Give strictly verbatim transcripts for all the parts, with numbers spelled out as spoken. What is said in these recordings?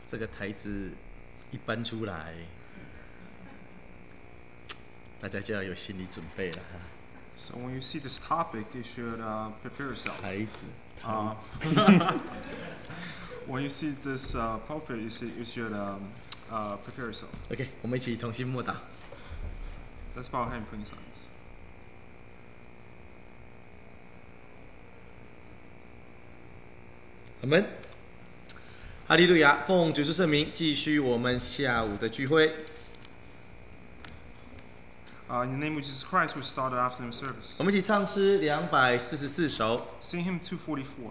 这个台子一搬出来，大家就要有心理准备了哈。 So when you see this topic, you should uh, prepare yourself. 台子，台 Uh, when you see this uh, pulpit, you, see, you should um, uh, prepare yourself. OK， 我们一起同心默祷。 Let's bow our head and pray in silence. 阿门。哈利路亚！奉主之圣名，继续我们下午的聚会。 Uh, in the name of Jesus Christ, we start our afternoon service. 我们一起唱诗两百四十四首。 Sing hymn two forty-four.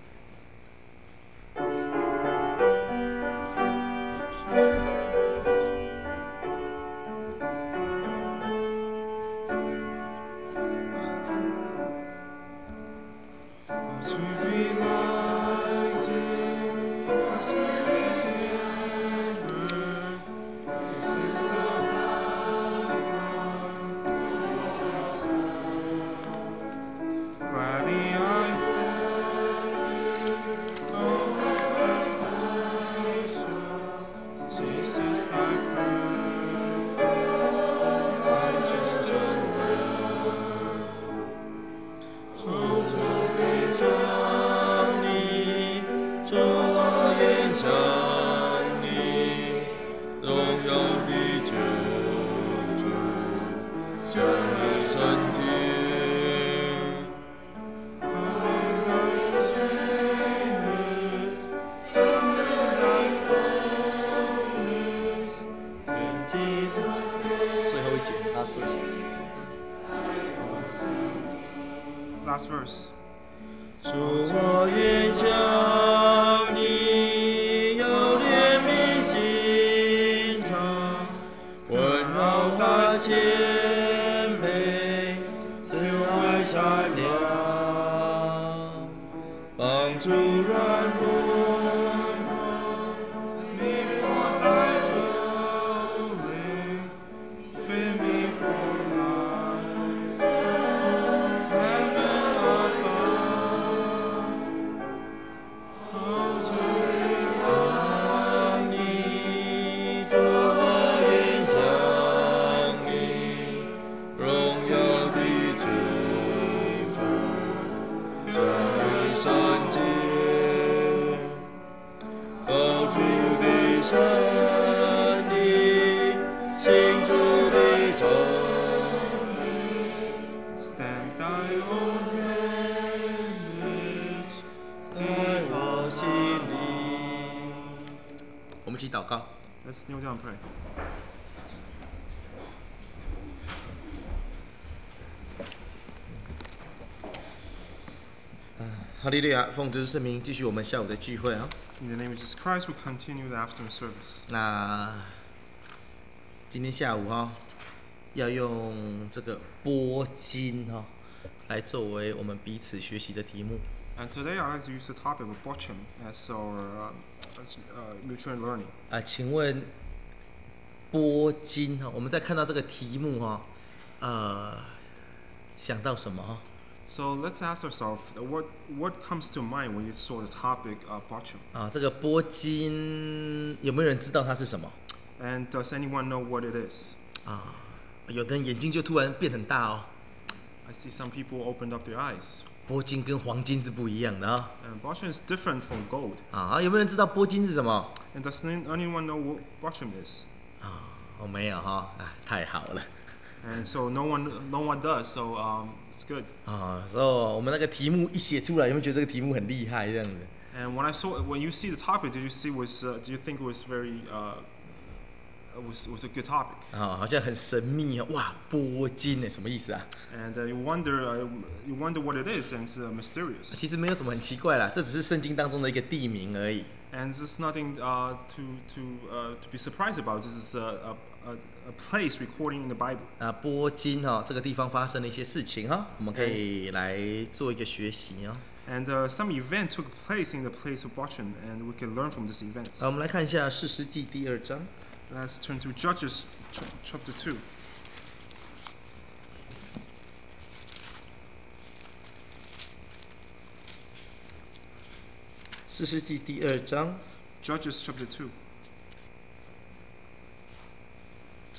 Last verse. 主，我愿向你有怜悯心肠，温柔大谦卑，慈爱善良，帮助软弱。我们一起祷告。 Let's kneel down and pray. 哈利路亚！奉主之圣名，继续我们下午的聚会啊。 In the name of Jesus Christ, we continue the afternoon service. 那今天下午哈，要用这个波金哈来作为我们彼此学习的题目。 And today I'd like to use the topic of Bochum as our uh, as, uh, mutual learning. 啊，请问波金哈，我们在看到这个题目哈，呃，想到什么哈？ So let's ask ourselves, what what comes to mind when you saw the topic of Bochum? 啊，这个波金有没有人知道它是什么？ And does anyone know what it is? 啊，有的人眼睛就突然变很大哦。 I see some people opened up their eyes. 波金跟黄金是不一样的啊。 And Bochum is different from gold. 啊，有没有人知道波金是什么？ And does anyone know what Bochum is? 啊，我没有哈，啊，太好了。 And so no one no one does. So um, it's good. 啊，所以我们那个题目一写出来，有没有觉得这个题目很厉害这样子？ And when I saw when you see the topic, did you see was uh, do you think it was very uh, was was a good topic? 啊，好像很神秘啊！哇，波金呢，什么意思啊？ And uh, you wonder uh, you wonder what it is, and it's uh, mysterious. 其实没有什么很奇怪啦，这只是圣经当中的一个地名而已。 And this is nothing uh, to to uh, to be surprised about. This is a, a, a, a place recording in the Bible. 啊，波金哈、哦、这个地方发生了一些事情哈、哦，我们可以来做一个学习哦。 And uh, some event took place in the place of Bochum, and we can learn from this event. 好，我们来看一下士师记第二章。 Let's turn to Judges chapter two. 士师记第二章 Judges chapter two.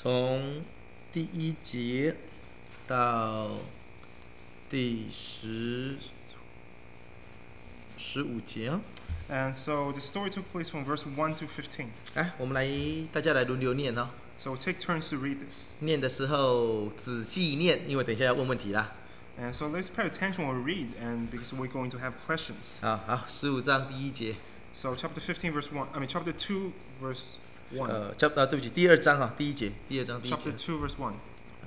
从第一节到第十十五节啊。 And so the story took place from verse one to fifteen. 来，我们来大家来轮流念哈。 So we'll take turns to read this. 念的时候仔细念，因为等一下要问问题啦。 And so let's pay attention when we read, and because we're going to have questions. 好好，十五章第一节。 So chapter fifteen, verse one. I mean chapter two, verse one. 呃，chap 啊，对不起，第二章哈，第一节，第二章第一 Chapter 节。 two, verse one.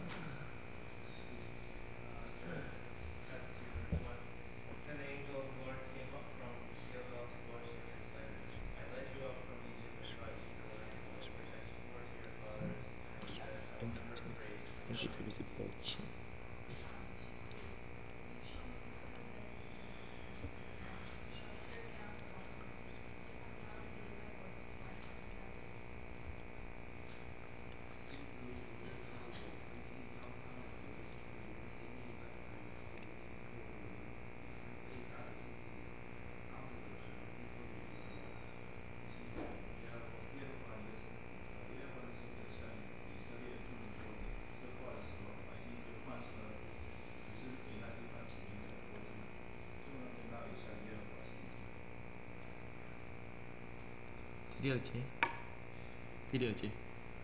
Then the angel of the Lord came up from Gilgal to worship and said, I led you up from Egypt and brought you to the land which I swore to your fathers. And said, I will never break my covenant. 第六节，第六节。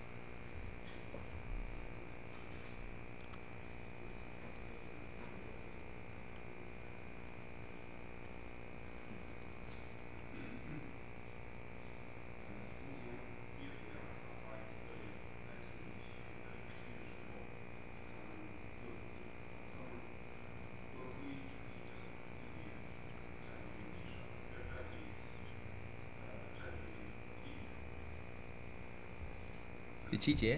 第七节。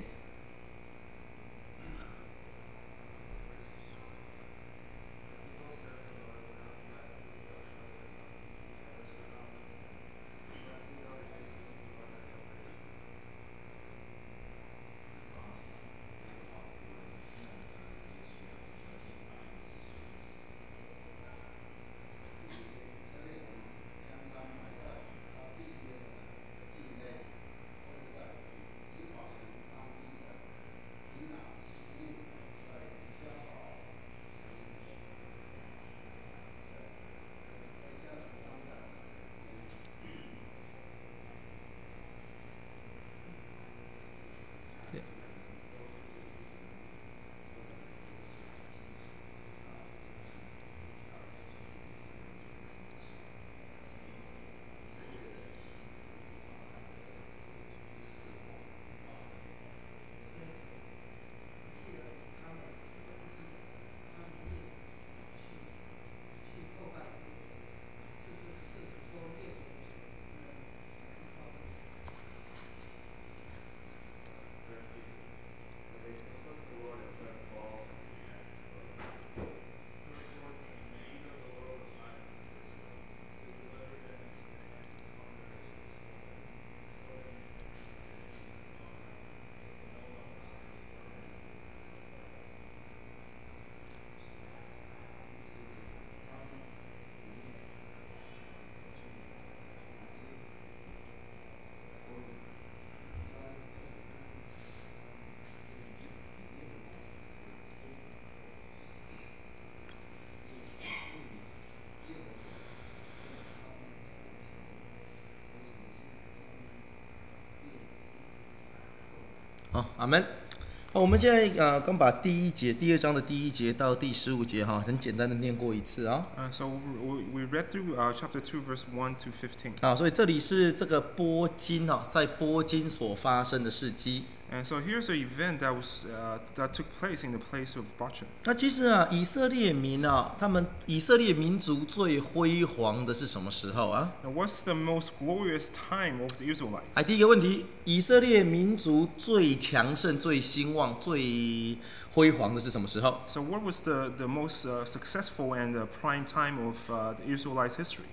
好，阿门。好，我们现在呃刚把第一节、第二章的第一节到第十五节哈，很简单的念过一次啊。 Uh, so we, we read through uh, chapter two, verse one to fifteen. 啊，所以这里是这个波金啊，在波金所发生的事迹。 And so here's an event that was uh, that took place in the place of Bachan. 那其实啊，以色列民啊，他们以色列民族最辉煌的是什么时候啊？ And what's the most glorious time of the Israelites? 哎，第一个问题，以色列民族最强盛、最兴旺、最辉煌的是什么时候？ So what was the the most uh, successful and uh, prime time of uh, the Israelites' history?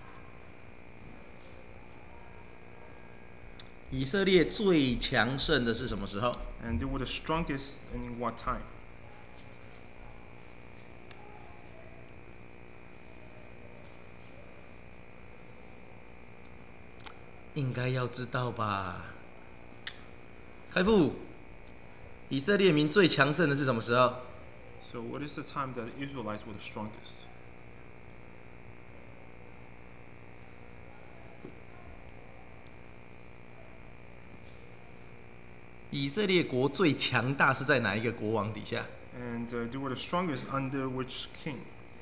以色列最强盛的是什么时候？ And they were the strongest in what time? 应该要知道吧？开复， 以色列民最强盛的是什么时候？ So what is the time that the Israelites were the strongest? 以色列国最强大是在哪一个国王底下？ And uh, they were the strongest under which king?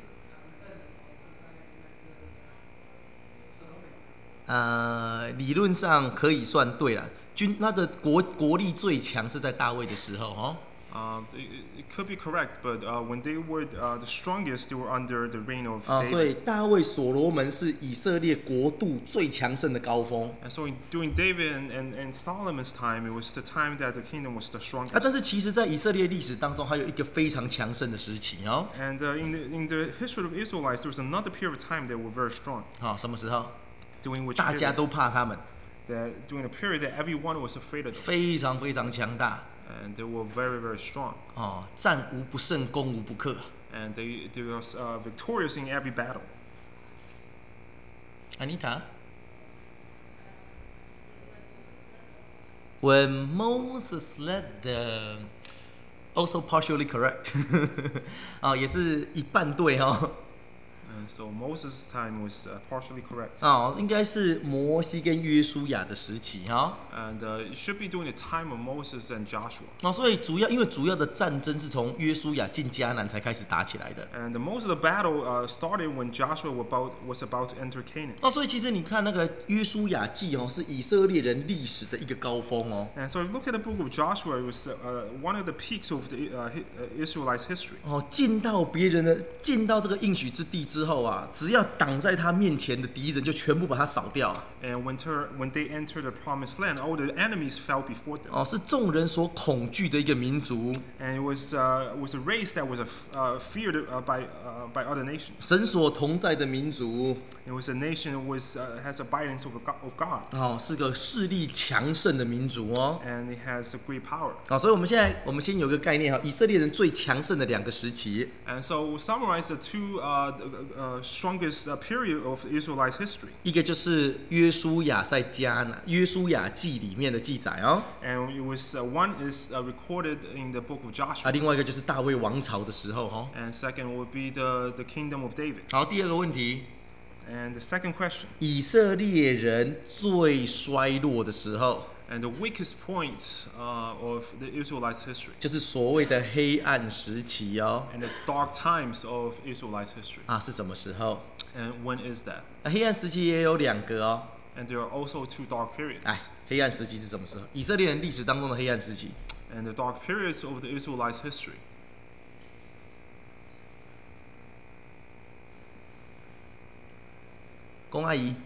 呃，理论上可以算对了。军那个国国力最强是在大卫的时候，哦。 Uh, it, it could be correct, but uh, when they were uh, the strongest, they were under the reign of 啊，所 David. 以大卫所罗门是以色列国度最强盛的高峰。 And so in, during David and, and, and Solomon's time, it was the time that the kingdom was the 啊，但 strongest. 是其实，在以色列历史当中，还有一个非常强盛的时期哦。 And uh, in, the, in the history of Israelites, there was another period of time that were very strong, 好、什么时候？ during which 大家 period, 都怕他们， that, during a period that everyone was afraid of them. 非常非常强大 And they were very, very strong. 哦，战无不胜，攻无不克。 And they, they were uh, victorious in every battle. Anita, when Moses led the, also partially correct 啊、也是一半对哦。 And so Moses' time was uh, partially correct. 哦，应该是摩西跟约书亚的时期哈、 And uh, it should be during the time of Moses and Joshua. 哦，所以主要因为主要的战争是从约书亚进迦南才开始打起来的。 And uh, most of the battle uh, started when Joshua was about, was about to enter Canaan. 哦，所以其实你看那个约书亚记哦，是以色列人历史的一个高峰哦。 And so if you look at the book of Joshua, it was uh, one of the peaks of the uh, hi- uh, Israelites' history. 哦，进到别人的进到这个应许之地之后啊，只要挡在他面前的敌人，就全部把他扫掉啊。 And when, ter- when they entered the promised land, all the enemies fell before them. 哦，是众人所恐惧的一个民族， And it was, uh, was a race that was a f- uh, feared uh, by, uh, by other nations. 神所同在的民族。 It was a nation that was, uh, has abidance of, God, of God. 哦，是个势力强盛的民族哦。 And it has a great power. 好、所以我们现在我们先有一个概念哈，以色列人最强盛的两个时期， And so we'll summarize the two uh, the, uh, strongest uh, period of Israelites' history. 一个就是约书亚在迦南约书亚记里面的记载哦， And it was uh, one is uh, recorded in the book of 啊， Joshua. 另外一个就是大卫王朝的时候哦。 And second would be the, the kingdom of David. 好，第二个问题， And the second question, 以色列人最衰落的时候， and the weakest point uh, of the Israelites' history, 就是所谓的黑暗时期哦。 and the dark times of Israelites' history. 啊，是什么时候？ And when is that? 那黑暗时期也有两个哦。 And there are also two dark periods. 哎，黑暗时期是什么时候？以色列人历史当中的黑暗时期， And the dark periods of the Israelites' history. 龚阿姨，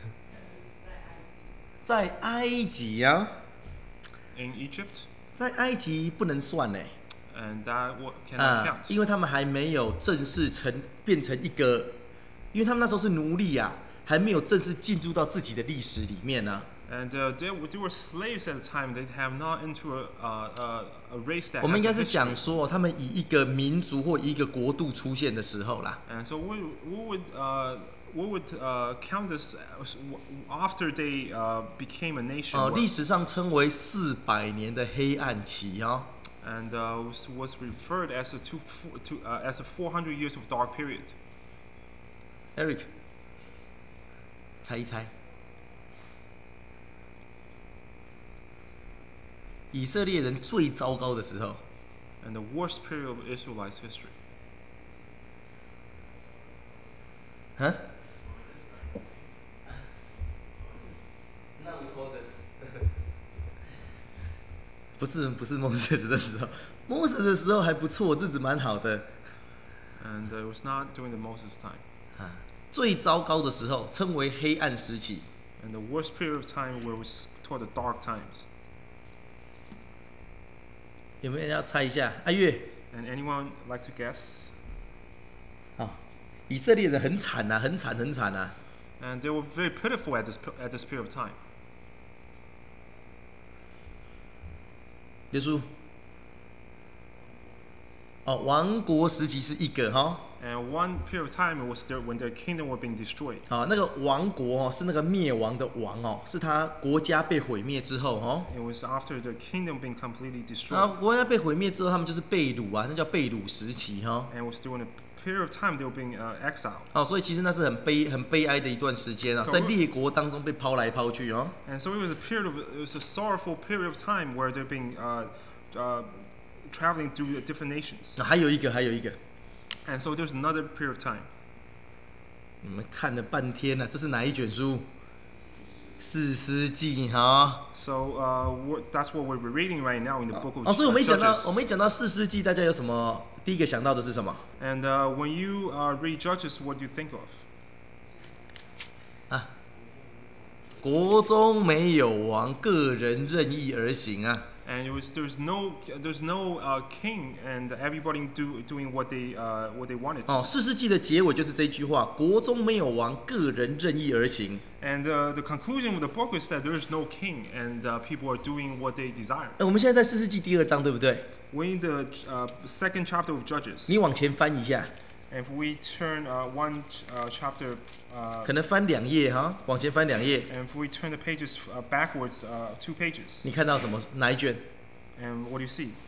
在埃及啊， In Egypt, 在埃及不能算呢。 and that what cannot 啊 count.， 因为他们还没有正式成变成一个，因为他们那时候是奴隶啊，还没有正式进入到自己的历史里面呢、啊。 And uh, they, were- they were slaves at the time. They have not into a, uh, uh, a race that 我们应 has 该 a 是 history. 讲说，他们以一个民族或一个国度出现的时候啦。 And so we, we would uh, we would uh, count this as- after they uh, became a nation. 哦， where- 历史上称为四百年的黑暗期哦。 and uh, was, was referred as a two, four- to, uh, as a four hundred years of dark period. Eric，猜一猜，以色列人最糟糕的时候， And the worst period of Israelites' history. 嗯？不是不是 Moses 的时候，Moses 的时候还不错，日子蛮好的。 And uh, it was not during the Moses time. 啊，最糟糕的时候称为黑暗时期。 And the worst period of time where it was called the dark times. 有没有人要猜一下？阿月， And anyone like to guess? 好，以色列人很惨呐、很惨很惨呐、 And they were very pitiful at this, at this period of time. 刘叔，哦，王国时期是一个哈、 And one period of time it was there when their kingdom were being destroyed. 啊，那个王国哦，是那个灭亡的王哦，是他国家被毁灭之后哦。 It was after the kingdom being completely 然后 destroyed. 国家被毁灭之后，他们就是被掳啊，那叫被掳时期哈、 And it was during a period of time they were being uh, exiled. 哦。所以其实那是很悲、很悲哀的一段时间啊， So- 在列国当中被抛来抛去哦。 And so it was a period of it was a sorrowful period of time where they're being uh, uh, traveling through different nations. 那还有一个，还有一个， And so there's another period of time. 你们看了半天了、啊，这是哪一卷书？士师记哈。 So uh, we're, that's what we're reading right now in the book of 哦，所以我们一讲到， Judges. 我们一讲到士师记，大家有什么第一个想到的是什么？ And uh, when you uh, read Judges, what do you think of? 啊，国中没有王，个人任意而行啊。 And it was there's no there's no uh, king, and everybody do, doing what they uh, what they wanted to. 哦，士师记的结尾就是这句话：国中没有王，个人任意而行。 And uh, the conclusion of the book is that there is no king, and uh, people are doing what they desire. 呃我们现在在士师记第二章，对不对？ We're in the uh, second chapter of Judges. 你往前翻一下， And if we turn uh, one uh, chapter, uh, 可能翻两页哈，往前翻两页， and if we turn the pages uh, backwards uh, two pages, 你看到什么？哪一卷？ and what do you see?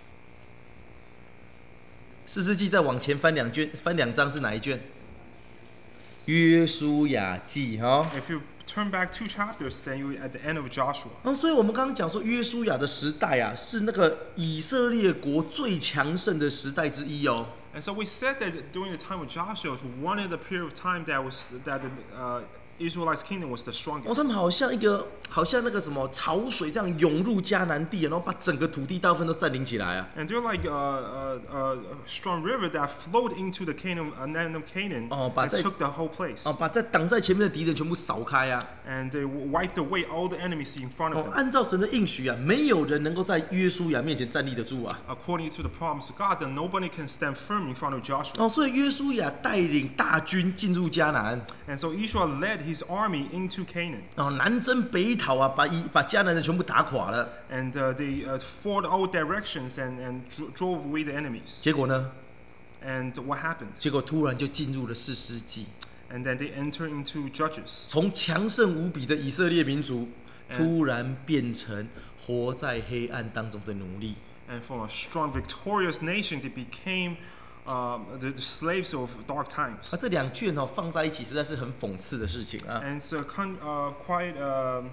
士师记再往前翻两卷，翻两章是哪一卷？约书亚记哈。 If you turn back two chapters, then you're at the end of Joshua. 哦，所以我们刚刚讲说，约书亚的时代啊，是那个以色列国最强盛的时代之一哦。 And so we said that during the time of Joshua, it was one of the period of time that was that the uh, Israelites' kingdom was the 哦， strongest. 他们好像一个，好像那个什么潮水这样涌入迦南地，然后把整个土地大部分都占领起来啊。 And they're like a, a, a, a strong river that flowed into the kingdom, uh, land of Canaan, Oh, and 把在- took the whole place. 哦，把在挡在前面的敌人全部扫开啊。 And they wiped away all the enemies in front 哦 of，them. 按照神的应许啊，没有人能够在约书亚面前站立得住啊。 According to the promise of God, that nobody can stand firm in front of Joshua. 哦，所以约书亚带领大军进入迦南， And so Israel led his army into Canaan. 哦，南征北讨啊，把以把迦南人全部打垮了。 And uh, they uh, fought all directions and, and dro- drove away the enemies. 结果呢？ And what happened? 结果突然就进入了士师记。 And then they entered into Judges. 从强盛无比的以色列民族， And- 突然变成活在黑暗当中的奴隶。 And from a strong, victorious nation, they became um, the, the slaves of dark times. 啊，这两卷哦放在一起，实在是很讽刺的事情啊。 And it's uh, con- uh, quite um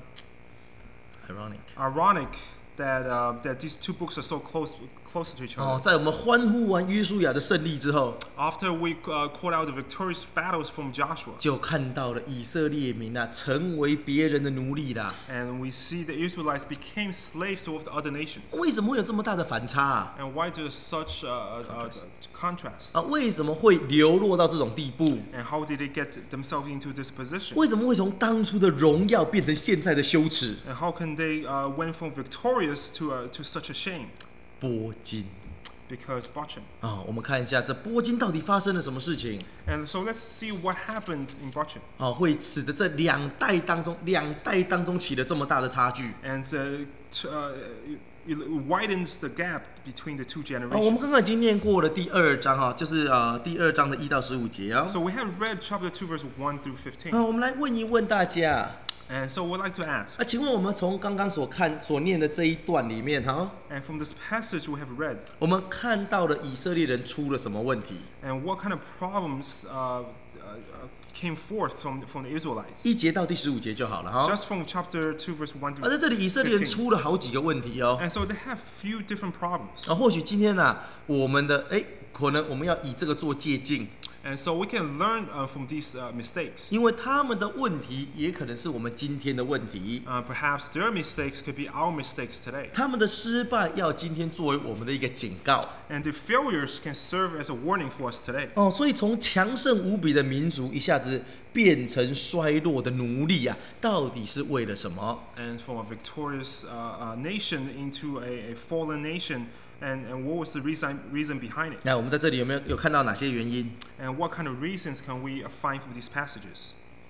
Ironic。 ironic that uh, that these two books are so close closer to each 哦， other. 在我们欢呼完约书亚的胜利之后， After we uh, called out the victorious battles from Joshua, 就看到了以色列民啊成为别人的奴隶啦。 and we see the Israelites became slaves of the other nations. 为什么会有这么大的反差啊？ And why there's such a, a, a, a contrast? 啊，为什么会流落到这种地步？ And how did they get themselves into this position? 为什么会从当初的荣耀变成现在的羞耻？ And how can they uh, went from victorious to uh, to such a shame? 波金 Because Bachan. 啊，我们看一下这波金到底发生了什么事情 And so let's see what happens in Bachan. 啊，会使得这两代当中两代当中起了这么大的差距 And uh, t- uh, it, it widens the gap between the two 啊。我们 generations. 刚刚已经念过了第二章哈，就是呃第二章的一到十五节啊。 So we have read chapter two, verse one through fifteen. 啊，我们来问一问大家 And so we'd like to ask, 啊，请问我们从刚刚所看所念的这一段里面哈， and from this passage we have read, 我们看到了以色列人出了什么问题？ and what kind of problems uh, uh, uh, came forth from, from the Israelites. 一节到第十五节就好了哈。 Just from chapter two, verse one 而在 through 这里，以色列人 fifteen. 出了好几个问题哦。 And so they have few different problems. 啊，或许今天呢、啊，我们的哎，可能我们要以这个做借鉴， And so we can learn uh, from these uh, mistakes. 因为他们的问题也可能是我们今天的问题， Uh, perhaps their mistakes could be our mistakes today. 他们的失败要今天作为我们的一个警告 And the failures can serve as a warning for us today. 哦。所以从强盛无比的民族一下子变成衰落的奴隶啊，到底是为了什么？ And from a victorious uh, uh, nation into a, a fallen nation. And, and what was the reason, reason behind it? 那我们在这里有没有有看到哪些原因？ And what kind of reasons can we uh, find from these passages?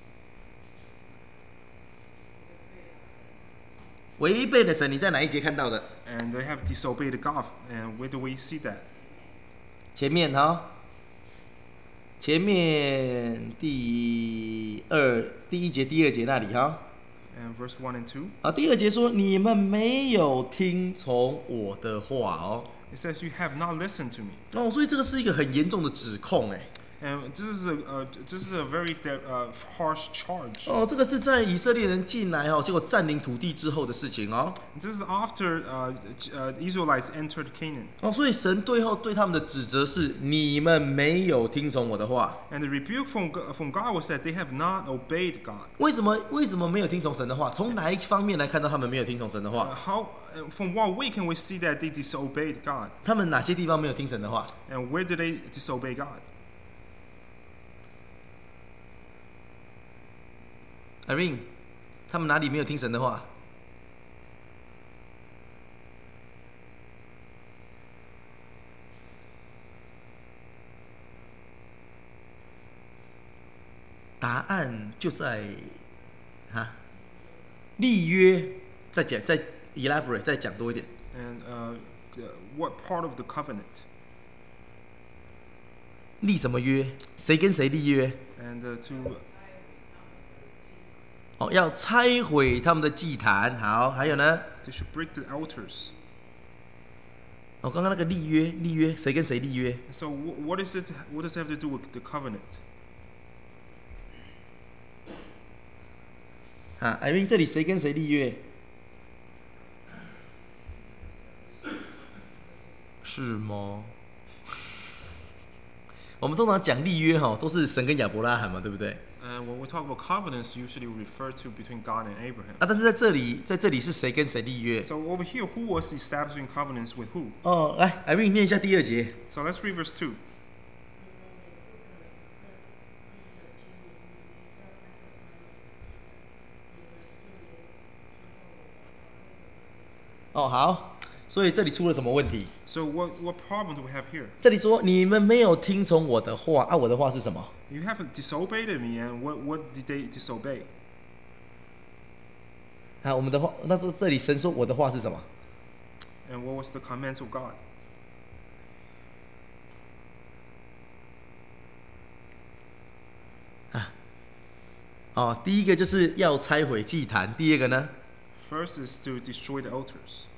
违背了神，你在哪一节看到的？ And they have disobeyed God. And where do we see that? 前面哈， 前面第二第一节、第二节那里哈。 And verse one and two. 啊，第二节说你们没有听从我的话哦。 It says you have not listened to me. 哦，所以这个是一个很严重的指控哎。 And this is a uh, this is a very de- uh, harsh charge. 哦，这个是在以色列人进来哦，结果占领土地之后的事情哦。 This is after uh, uh, Israelites entered Canaan. 哦，所以神最后对他们的指责是你们没有听从我的话。 And the rebuke from God, from God was that they have not obeyed God. 为什么为什么没有听从神的话？从哪一方面来看到他们没有听从神的 Uh, 话？ how uh, from what way can we see that they disobeyed God? 他们哪些地方没有听神的话？ And where did they disobey God? Irene， 他们哪里没有听神的话？答案就在哈立约，再讲再 elaborate 再讲多一点。 And uh, uh, what part of the covenant? 立什么约？谁跟谁立约？ And uh, to 哦，要拆毁他们的祭坛。好，还有呢？ they should break the altars. 哦，刚刚那个立约，立约谁跟谁立约？ So wh- what is it? What does it have to do with the covenant? 啊，艾瑞，这里谁跟谁立约？是吗？我们通常讲立约哈，都是神跟亚伯拉罕嘛，对不对？ And when we talk about covenants, usually we refer to between God and Abraham. 啊，但是在这里，在这里是谁跟谁立约？ So over here, who was establishing covenants with who? 哦，来，艾瑞念一下第二节。 So let's read verse two. 哦，好，所以这里出了什么问题？ So what what problem do we have here? 这里说你们没有听从我的话，啊，我的话是什么？ You haven't disobeyed me, and what what did they disobey? 啊，我们的话，那时候这里神说我的话是什么？ And what was the commands of God? 哦，第一个就是要拆毁祭坛，第二个呢？ First is to destroy the altars.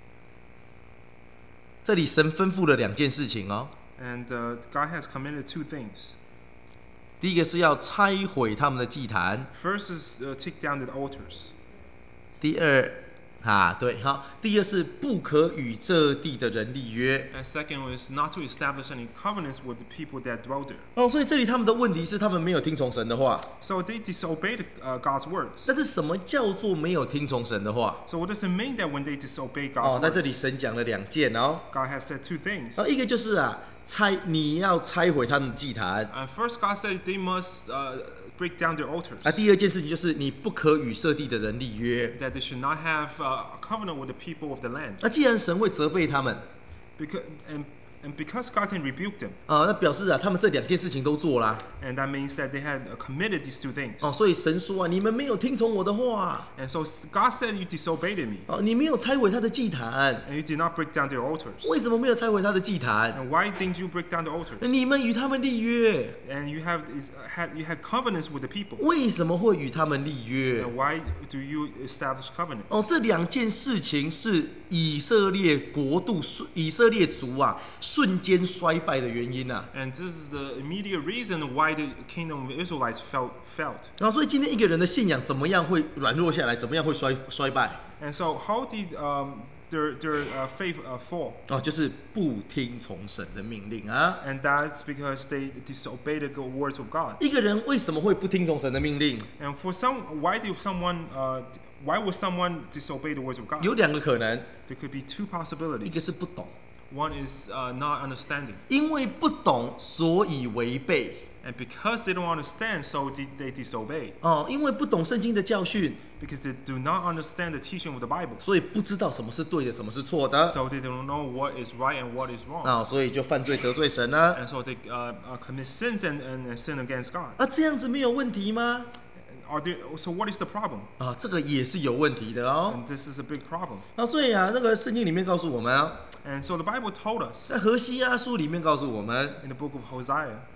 这里神吩咐了两件事情哦。 And uh, God has commanded two things. 第一个是要拆毁他们的祭坛， First is uh, take down the altars. 第二，啊，对，好，第二是不可与这地的人立约。 And second was not to establish any covenants with the people that dwell there. 哦，所以这里他们的问题是他们没有听从神的话。 So they disobeyed uh, God's words. 但是什么叫做没有听从神的话？ So what does it mean that when they disobey 哦， God's 在这里 words? 神讲了两件哦。 God has said two things. 哦，一个就是啊，拆你要拆毁他们的祭坛。 Uh, first, God said they must uh, break down their altars. 啊，第二件事情就是你不可与这地的人立约。 That they should not have uh, a covenant with the people of the land. 那既然神会责备他们， Because and and because God can rebuke them, 啊，那表示啊，他们这两件事情都做啦。 and that means that they had uh, committed these two things. 哦，所以神说啊，你们没有听从我的话， And so God said you disobeyed me, 哦，你没有拆毁他的祭坛。 and you did not break down their altars. 为什么没有拆毁他的祭坛？ And why didn't you break down the altars? 你们与他们立约， And you have is, had you had covenants with the people. 为什么会与他们立约？ And why do you establish covenants? 哦，这两件事情是以色列国度、以色列族啊瞬间衰败的原因啊。 And this is the immediate reason why the kingdom of Israelites felt felt. 然后，所以今天一个人的信仰怎么样会软弱下来？怎么样会衰衰败？ And so how did um, their their uh, faith uh, fall? 哦，就是不听从神的命令啊。 And that's because they disobeyed the words of God. 一个人为什么会不听从神的命令？ And for some, why do someone uh, why would someone disobey the words of God? 有两个可能， There could be two 一个 possibilities. 是不懂， One is uh, not understanding. 因为不懂，所以违背。 And because they don't understand, so they, they disobey. 哦，因为不懂圣经的教训， Because they do not understand the teaching of the Bible. 所以不知道什么是对的，什么是错的。 So they don't know what is right and what is wrong. 啊、所以就犯罪得罪神呢、 And so they uh, uh, commit sins and, and, and sin against God. 啊，这样子没有问题吗？ Are there, so what is the problem? 啊，这个也是有问题的哦。 And this is a big problem. 啊，所以啊，那个圣经里面告诉我们啊， And so the Bible told us 在何西阿书里面告诉我们， in the book of Hosea,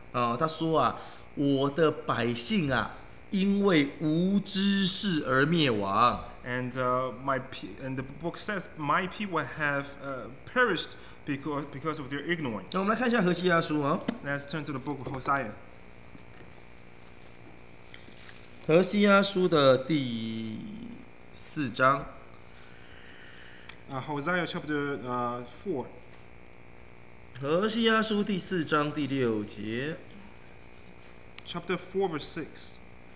啊、他说啊，我的百姓啊，因为无知识而灭亡。 And uh, my pe- and the book says, my people have uh, perished because because of their ignorance. 那我们来看一下何西阿书啊， Let's turn to the book of Hosea. 何西阿书的第四章， Uh, Hosea chapter uh, four. 何西阿书第四章第六节。 Chapter four, verse six.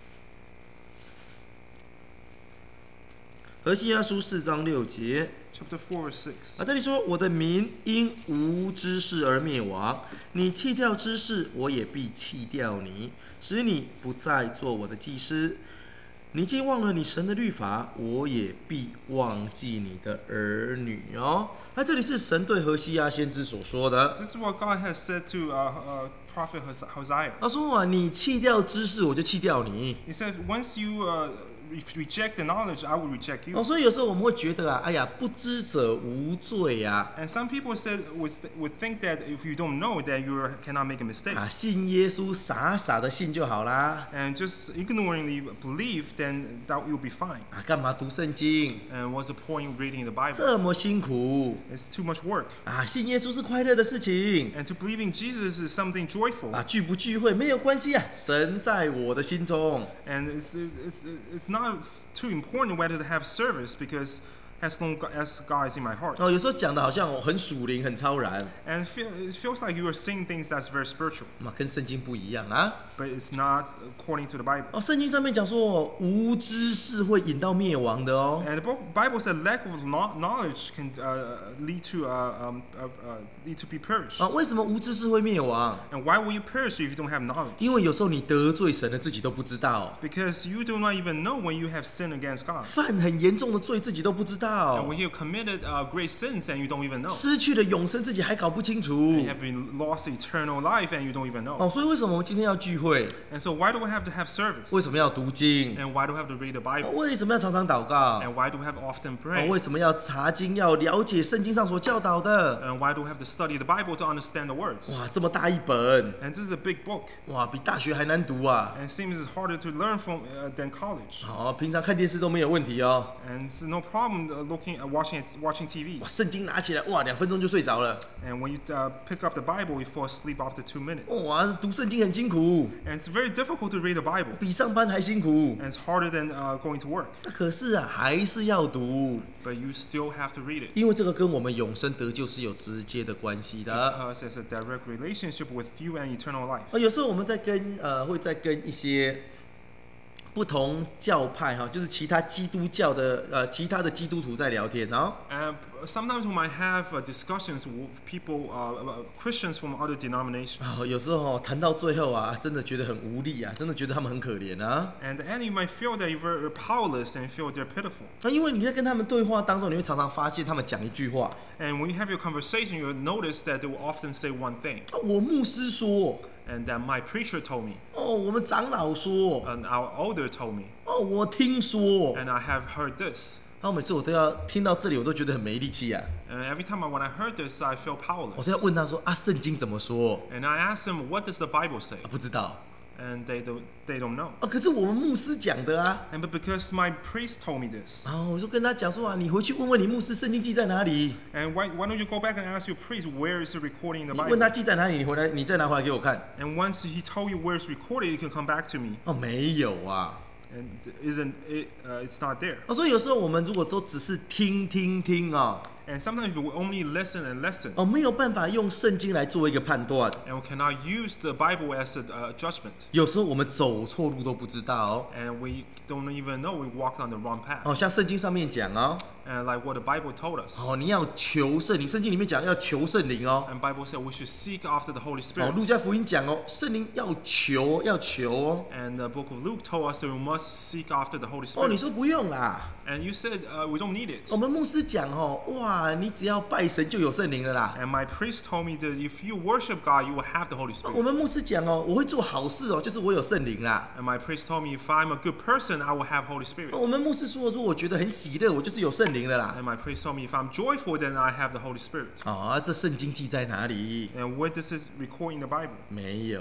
何西阿书四章六节 Chapter four, verse six. 啊，这里说：“我的民因无知识而灭亡，你弃掉知识，我也必弃掉你，使你不再做我的祭司。你既忘了你神的律法，我也必忘记你的儿女。”哦，那这里是神对何西阿先知所说的。 This is what God has said to uh, uh, prophet Hos- Hosea. 他说啊，你弃掉知识，我就弃掉你。 He said, once you uh, re- reject the knowledge, I will reject you. 哦，所以有时候我们会觉得啊，哎呀，不知者无罪呀、 And some people said would, would think that if you don't know, that you cannot make a mistake. 啊，信耶稣，傻傻的信就好啦。 And just ignorantly believe, then that you'll be fine. 啊，干嘛读圣经？ And what's the point of reading the Bible? 这么辛苦 It's too much work. 啊！信耶稣是快乐的事情 And to believe in Jesus is something joyful. 啊，聚不聚会没有关系啊，神在我的心中。 And it's, it's, it's not too important whether to have service because as long as God is in my heart. 哦，有时候讲的好像我很属灵、很超然， And it, feel, it feels like you are saying things that's very spiritual, 嘛，跟圣经不一样啊。 but it's not according to the Bible. 哦，圣经上面讲说，无知识会引到灭亡的哦。 And the Bible said lack of kno- knowledge can uh, lead to uh, um, uh, uh, lead to be perished. 啊，为什么无知识会灭亡？ And why will you perish if you don't have knowledge? 因为有时候你得罪神了，自己都不知道， Because you do not even know when you have sinned against God. 犯很严重的罪，自己都不知 And 道 when，you have committed uh, great sins and you don't even know. 失去了永生，自己还搞不清楚 You。have been lost eternal life and you don't even know. 哦，所以为什么我们今天要聚会？ And so why do we have to have service? 为什么要读经？ And why do we have to read the 哦 Bible? 为什么要常常祷告？ And why do we have to often 哦， pray? 为什么要查经？要了解圣经上所教导的？ And why do we have to study the Bible to understand the words? 哇，这么大一本， And this is a big book. 哇，比大学还难读啊！ And it seems it's harder to learn from uh, than college. 好、平常看电视都没有问题哦。 And it's no problem uh, looking at watching it, watching T V. 哇，圣经拿起来，哇，两分钟就睡着了。 And when you uh, pick up the Bible, you fall asleep after two minutes. 哇，读圣经很辛苦， And it's very difficult to read the Bible. 比上班还辛苦。 And it's harder than uh, going to work. 那可是啊，还是要读， But you still have to read it. 因为这个跟我们永生得救是有直接的关系的。 Because there's a direct relationship with you and eternal life. 呃，有时候我们在跟呃，会在跟一些不同教派哈，就是其他基督教的呃，其他的基督徒在聊天，然后 And sometimes we might have uh, discussions with people, uh, uh, Christians from other denominations. 啊、有时候谈到最后啊，真的觉得很无力啊，真的觉得他们很可怜啊。 And and you might feel that you're very powerless and feel they're pitiful. 那、因为你在跟他们对话当中，你会常常发现他们讲一句话 And when you have your conversation, you'll notice that they will often say one thing. 啊，我牧师说， And that my preacher told me, 哦，我们长老说， and our elder told me, 哦，我听说， and I have heard this. 然后每次我都要听到这里，我都觉得很没力气啊。 And every time I, when I heard this, I feel 我 powerless. 都要问他说啊，圣经怎么说？ And I asked them, what does the Bible say? 啊，不知道。 And they don't, they don't know. 啊，可是我们牧师讲的啊。 And but because my priest told me this, 然后我就跟他讲说啊，你回去问问你牧师，圣经记在哪里？ and why, why don't you go back and ask your priest where is it recording in the 你问他 Bible? 记在哪里，你回来，你再拿回来给我看。 And once he told you where it's recorded, you can come back to me. 哦，没有啊。 And isn't it? Uh, it's not there. 哦，所以有时候我们如果都只是听听听啊， And sometimes we only listen and listen, 哦，没有办法用圣经来做一个判断。 and we cannot use the Bible as a uh, judgment. 有时候我们走错路都不知道哦。 And we don't even know we walked on the wrong path. 哦，像圣经上面讲哦， And like what the Bible told us. 哦，你要求圣灵，圣经里面讲要求圣灵哦。 And Bible said we should seek after the Holy 哦， Spirit. 路加福音讲哦，圣灵要求，要求哦。 And the book of Luke told us that we must seek after the Holy 哦，你 Spirit. 说不用啦。 And you said uh, we don't need it. 我们牧师讲哦，哇，你只要拜神就有圣灵了啦。 And my priest told me that if you worship God, you will have the Holy 我 Spirit. 们牧师讲哦，我会做好事哦，就是我有圣灵啦。 And my priest told me if I'm a good person, I will have Holy Spirit. 我们牧师说，如果我觉得很喜乐，我就是有圣灵了啦。 And my priest told me if I'm joyful, then I have the Holy Spirit. 啊，这圣经记在哪里？ And where does it record in the Bible? 没有。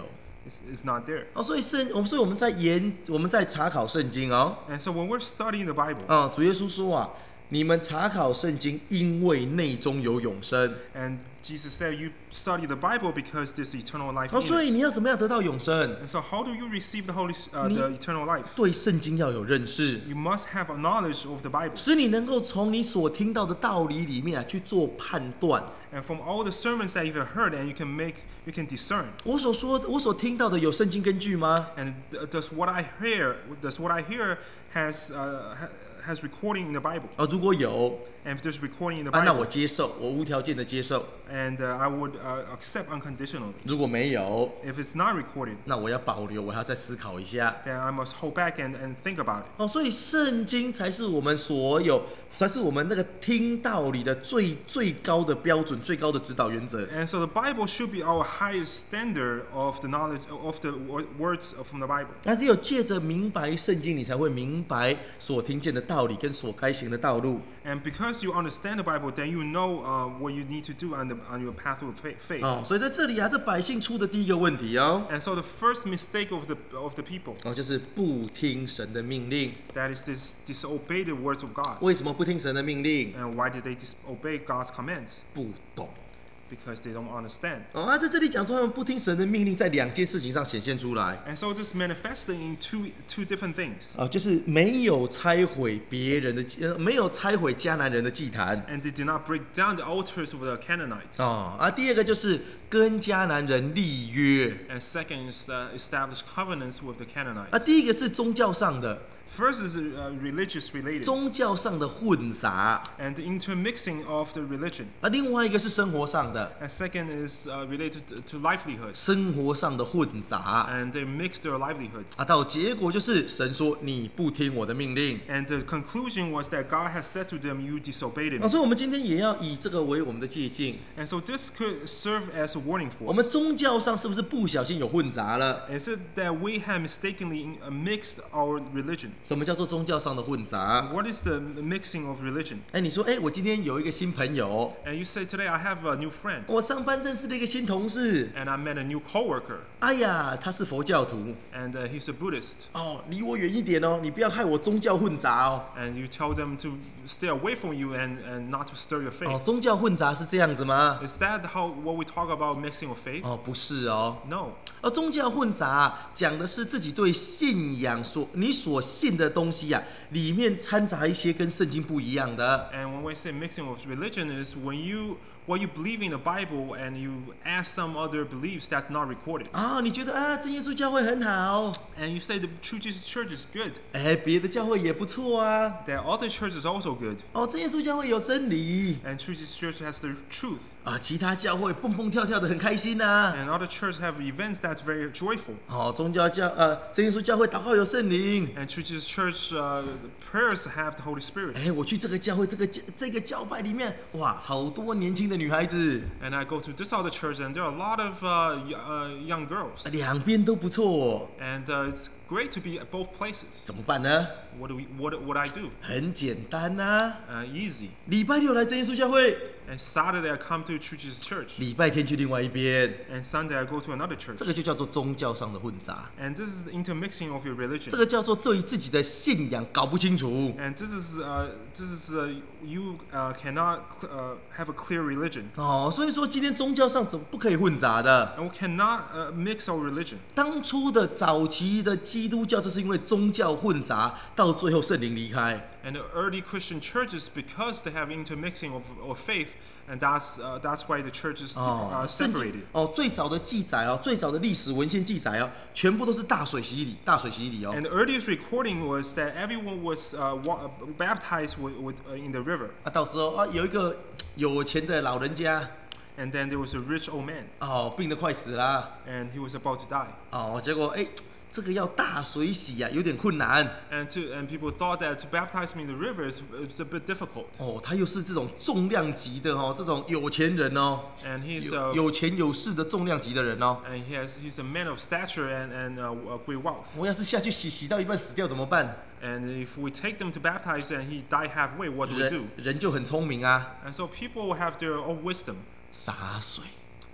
is, is not there. 哦，所以圣，我们所以我们在研，我们在查考圣经哦。 And so when we're studying the Bible, 哦，主耶稣说啊，你们查考圣经，因为内中有永生。 and Jesus said, you study the Bible because there's eternal life 哦， in 所以 it. 你要怎么样得到永生？ And so how do you receive the Holy, uh, 你- the eternal life? 对圣经要有认识， You must have a knowledge of the Bible. 使你能够从你所听到的道理里面啊去做判断。 And from all the sermons that you've heard, and you can make, you can discern. 我所说的，我所听到的有圣经根据吗？ And th- does what I hear, does what I hear has uh, ha- has recording in the Bible? 哦，如果有 And if there's recording in the 啊，那我 Bible, 接受，我无条件的接受。 and uh, I would uh, accept unconditionally. 如果没有， If it's not recorded, 那我要保留，我还要再思考一下。 then I must hold back and, and think about it. 哦，所以圣经才是我们所有，才是我们那个听道理的最最高的标准、最高的指导原则。 And so the Bible should be our highest standard of the knowledge of the wo- words from the Bible. 那只有借着明白圣经，你才会明白所听见的道理跟所该行的道路。 And because you understand the Bible, then you know uh, what you need to do on, the, on your path of fa- faith. 哦，所以在这里啊，这百姓出的第一个问题哦， And so the first mistake of the of the people, 哦，就是不听神的命令。 that is this disobey the words of God. 为什么不听神的命令？ And why did they disobey God's commands? 不懂。 Because they don't understand. 哦，啊，在这里讲说他们不听神的命令，在两件事情上显现出来。 And so this manifesting in two two different things. 啊，就是没有拆毁别人的祭，呃，没有拆毁迦南人的祭坛。 And they did not break down the altars of the Canaanites. 哦，啊，第二个就是跟迦南人立约。 And second is uh, establish covenants with the 啊， Canaanites. 第一个是宗教上的， First is uh, religious related. 宗教上的混杂。 And the intermixing of the religion. 啊，另外一个是生活上的， And second is uh, related to, to livelihoods. 生活上的混杂。 And they mix their livelihoods. 啊，到结果就是神说你不听我的命令。 And the conclusion was that God has said to them, you disobeyed 啊， him. 所以我们今天也要以这个为我们的借鉴。 And so this could serve as a warning 我 for 们 us. 宗教上是不是不小心有混杂了？ Is it that we have mistakenly uh, mixed our religion? 什么叫做宗教上的混杂？ What is the mixing of religion? 哎，你说，哎，我今天有一个新朋友， And you say, today I have a new friend. 我上班认识了一个新同事， And I met a new coworker. 哎呀，他是佛教徒， And uh, he's a Buddhist. 哦，离我远一点哦，你不要害我宗教混杂哦。 And you tell them to stay away from you and, and not to stir your 哦， faith. 宗教混杂是这样子吗？ Is that how what we talk about mixing of faith? 哦，不是哦。 No. 而宗教混杂讲的是自己对信仰所你所信的东西呀、啊，里面掺杂一些跟圣经不一样的。 And when we say mixing of religion is when you what you believe in the Bible and you add some other beliefs that's not recorded. 啊，你觉得啊，真耶稣教会很好， And you say the True Jesus Church is good. 哎，别的教会也不错啊。 That other church is also good. 哦，真耶稣教会有真理 And True Jesus Church has the truth. 啊，其他教会蹦蹦跳跳的很开心呐、 And other churches have events that's very joyful. 哦，宗教教呃，真耶稣教会祷告有圣灵。 And True Jesus Church uh, the prayers have the Holy Spirit. 哎，我去这个教会，这个教这个教派里面，哇，好多年轻的女孩子， And I go to this other church and there are a lot of uh, y- uh, young girls. 两边都不错、哦， And uh, it's great to be at both places. 怎么办呢？ What do we? What would I do? 很简单呐、 Uh, easy. 礼拜六来真耶稣教会， And Saturday I come to True Jesus Church. 礼拜天去另外一边， And Sunday I go to another church. 这个就叫做宗教上的混杂， And this is the intermixing of your religion. 这个叫做对自己的信仰搞不清楚。 And this is uh, this is uh, you uh, cannot uh, have a clear religion. 哦，所以说今天宗教上怎么不可以混杂的？ And we cannot uh, mix our religion. 当初的早期的基督教，就是因为宗教混杂，到最后圣灵离开。 And the early Christian churches, because they have intermixing of, of faith, and that's uh, that's why the churches 哦 uh,， 圣经 separated. 哦，最早的记载哦，最早的历史文献记载哦，全部都是大水洗礼，大水洗礼哦。 And the earliest recording was that everyone was uh, wa- baptized with, with, uh, in the river. 啊，到时候啊，有一个有钱的老人家 And then there was a rich old man, 哦，病得快死啦， and he was about to die. 哦，结果哎，这个要大水洗啊，有点困难 And to and people thought that to baptize me in the river is, is a bit difficult. 哦。他又是这种重量级的哦，这种有钱人哦， And he's 有 uh, 有钱有势的重量级的人哦。 and he has he's a man of stature and and uh, uh, great wealth. 我要是下去洗洗到一半死掉怎么办？ And if we take them to baptize and he die halfway, what do we do? 人人就很聪明啊， And so people have their own wisdom. 洒水。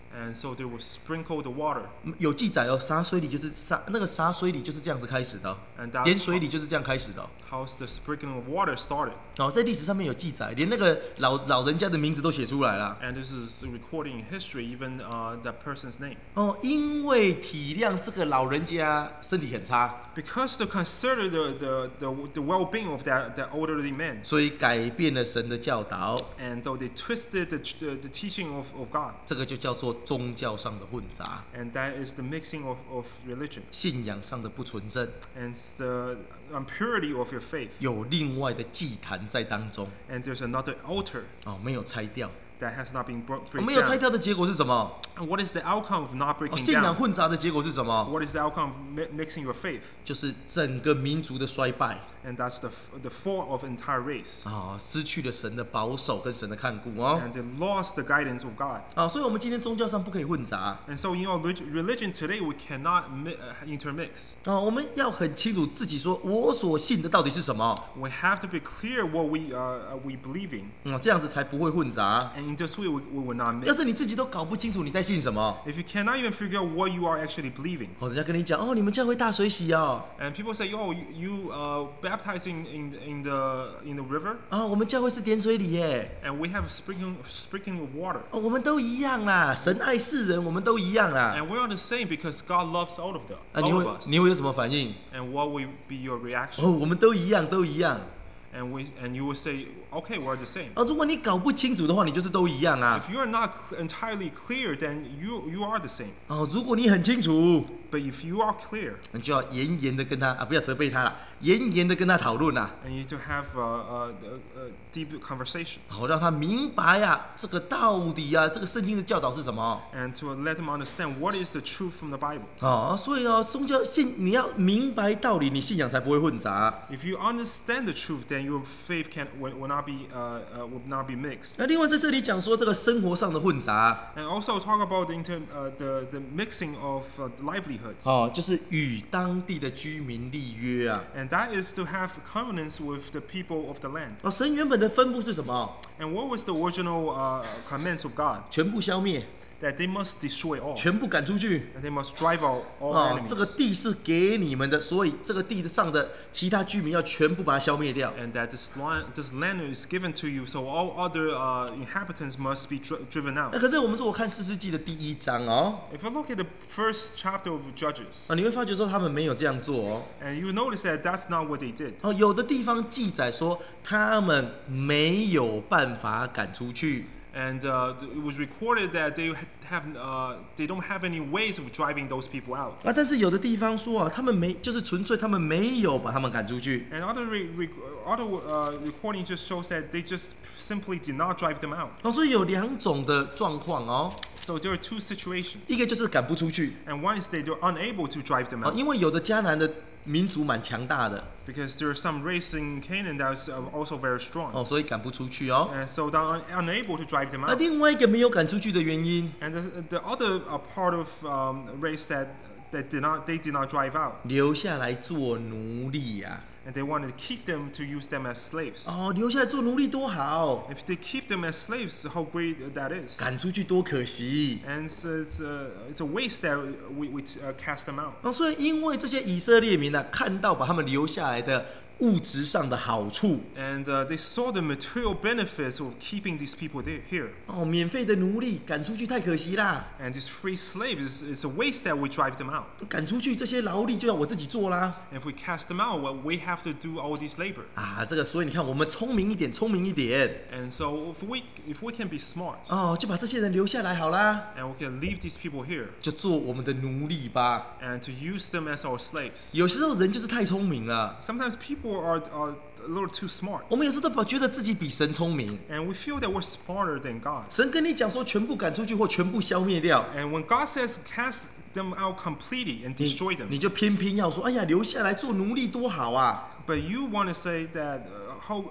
And so they will sprinkle the water. 有记载哦，洒水礼就是洒那个洒水礼就是这样子开始的、哦， And that's 点水礼就是这样开始的、哦。 how the sprinkling of water started. 哦，在历史上面有记载，连那个老老人家的名字都写出来了。 And this is recording in history, even uh, that person's name. 哦，因为体谅这个老人家身体很差， Because to consider the, the, the, the well-being of that, that elderly man. 所以改变了神的教导， And so they twisted the, the, the teaching of, of God. 这个就叫做宗教上的混杂， And that is the mixing of, of religion. 信仰上的不纯正， And it's the impurity of your faith. 有另外的祭坛在当中。 And there's another altar 哦，没有拆掉， that has not been bro- 哦 break 没有拆 down. 掉的结果是什么？ And what is the outcome of not 哦， breaking 信仰 down? 混杂的结果是什么？ What is the outcome of mi- mixing your faith? 就是整个民族的衰败 And that's the, f- the fall of entire race. 啊、失去了神的保守跟神的看顾哦。 And they lost the guidance of God. 啊、所以我们今天宗教上不可以混杂 And so, you know, relig- religion today, we cannot mi- uh, intermix. 啊、我们要很清楚自己说我所信的到底是什么， We have to be clear what we, uh, uh, we believe in. 嗯，这样子才不会混杂。 And in this way, we, we will not 要 mix. 是你自己都搞不清楚你在信什么， If you cannot even figure out what you are actually believing. 哦，人家跟你讲哦，你们教会大水洗哦， And people say, oh, you, you uh, baptizing in, in, the, in the river? 啊、我们教会是点水礼耶， And we have sprinkling, sprinkling of water. 哦，我们都一样啦，神爱世人，我们都一样啦。 And we're the same because God loves all of them, 啊，你 all 会 of us. 你会有什么反应？ And what will be your reaction? 哦，我们都一样，都一样。 And we and you will say, okay, we're the same. 哦，如果你搞不清楚的话，你就是都一样啊。 If you are not cl- entirely clear, then you you are the same. 哦，如果你很清楚， But if you are clear, 你就要严严的跟他啊，不要责备他了，严严的跟他讨论啊， and you need to have a, a, a, a deep conversation, 好让他明白啊，这个到底啊，这个圣经的教导是什么 and to let them understand what is the truth from the Bible. 哦，所以哦，宗教信你要明白道理，你信仰才不会混杂。 If you understand the truth, then your faith can will, will not be uh, uh, will not be mixed. 那另外在这里讲说这个生活上的混杂 And also talk about the inter, uh, the the mixing of uh, livelihoods. 哦，就是与当地的居民立约啊。 And that is to have covenants with the people of the land. 哦，神原本的吩咐是什么？ And what was the original uh, commands of God? 全部消灭， That they must destroy all. 全部赶出去。 And they must drive out all 哦，这个 enemies. 地是给你们的，所以这个地上的其他居民要全部把它消灭掉。 And that this land, this land is given to you, so all other uh, inhabitants must be dri- driven 那 out. 可是我们如果看士师记的第一章哦， If you look at the first chapter of Judges, 啊，你会发觉说他们没有这样做哦。 and you notice that that's not what they did. 哦，有的地方记载说他们没有办法赶出去。 And uh, th- it was recorded that they ha- have uh, they don't have any ways of driving those people out. 啊，但是有的地方说啊，他们没，就是纯粹他们没有把他们赶出去。 And other re- re- other uh, recording just shows that they just simply did not drive them out. 哦，所以有两种的状况哦， So there are two situations. 一个就是赶不出去， And one is they are unable to drive them 哦， out 因为有的迦南的民族蛮强大的， because there are some race in Canaan that's uh, also very strong. 哦，所以赶不出去哦。 And so they're un- unable to drive them 那 out. 另外一个没有赶出去的原因， And the, the other uh, part of um, race that that did not they did not drive out, 留下来做奴隶呀、 and they wanted to keep them to use them as slaves. 哦，留下来做奴隶多好， If they keep them as slaves, how great that is. 赶出去多可惜。 And it's, it's, a, it's a waste that we, we uh, cast them out. 哦，所以因为这些以色列民呢、啊，看到把他们留下来的物质上的好处， And uh, they saw the material benefits of keeping these people there, here. 哦，免费的奴隶赶出去太可惜啦， And these free slaves, is it's a waste that we drive them out. 赶出去这些劳力就要我自己做啦。 And if we cast them out, well, we have to do all this labor. 啊，这个所以你看，我们聪明一点，聪明一点， And so if we, if we can be smart, 哦，就把这些人留下来好啦， and we can leave these people here, 就做我们的奴隶吧。 and to use them as our slaves. 有时候人就是太聪明了， Sometimes people are, are a little too smart. 我们有时候都把觉得自己比神聪明。 And we feel that we're smarter than God. 神跟你讲说全部赶出去或全部消灭掉， And when God says cast them out completely and 你 destroy them, 你就偏偏要说，哎呀，留下来做奴隶多好啊！ but you want to say that uh, how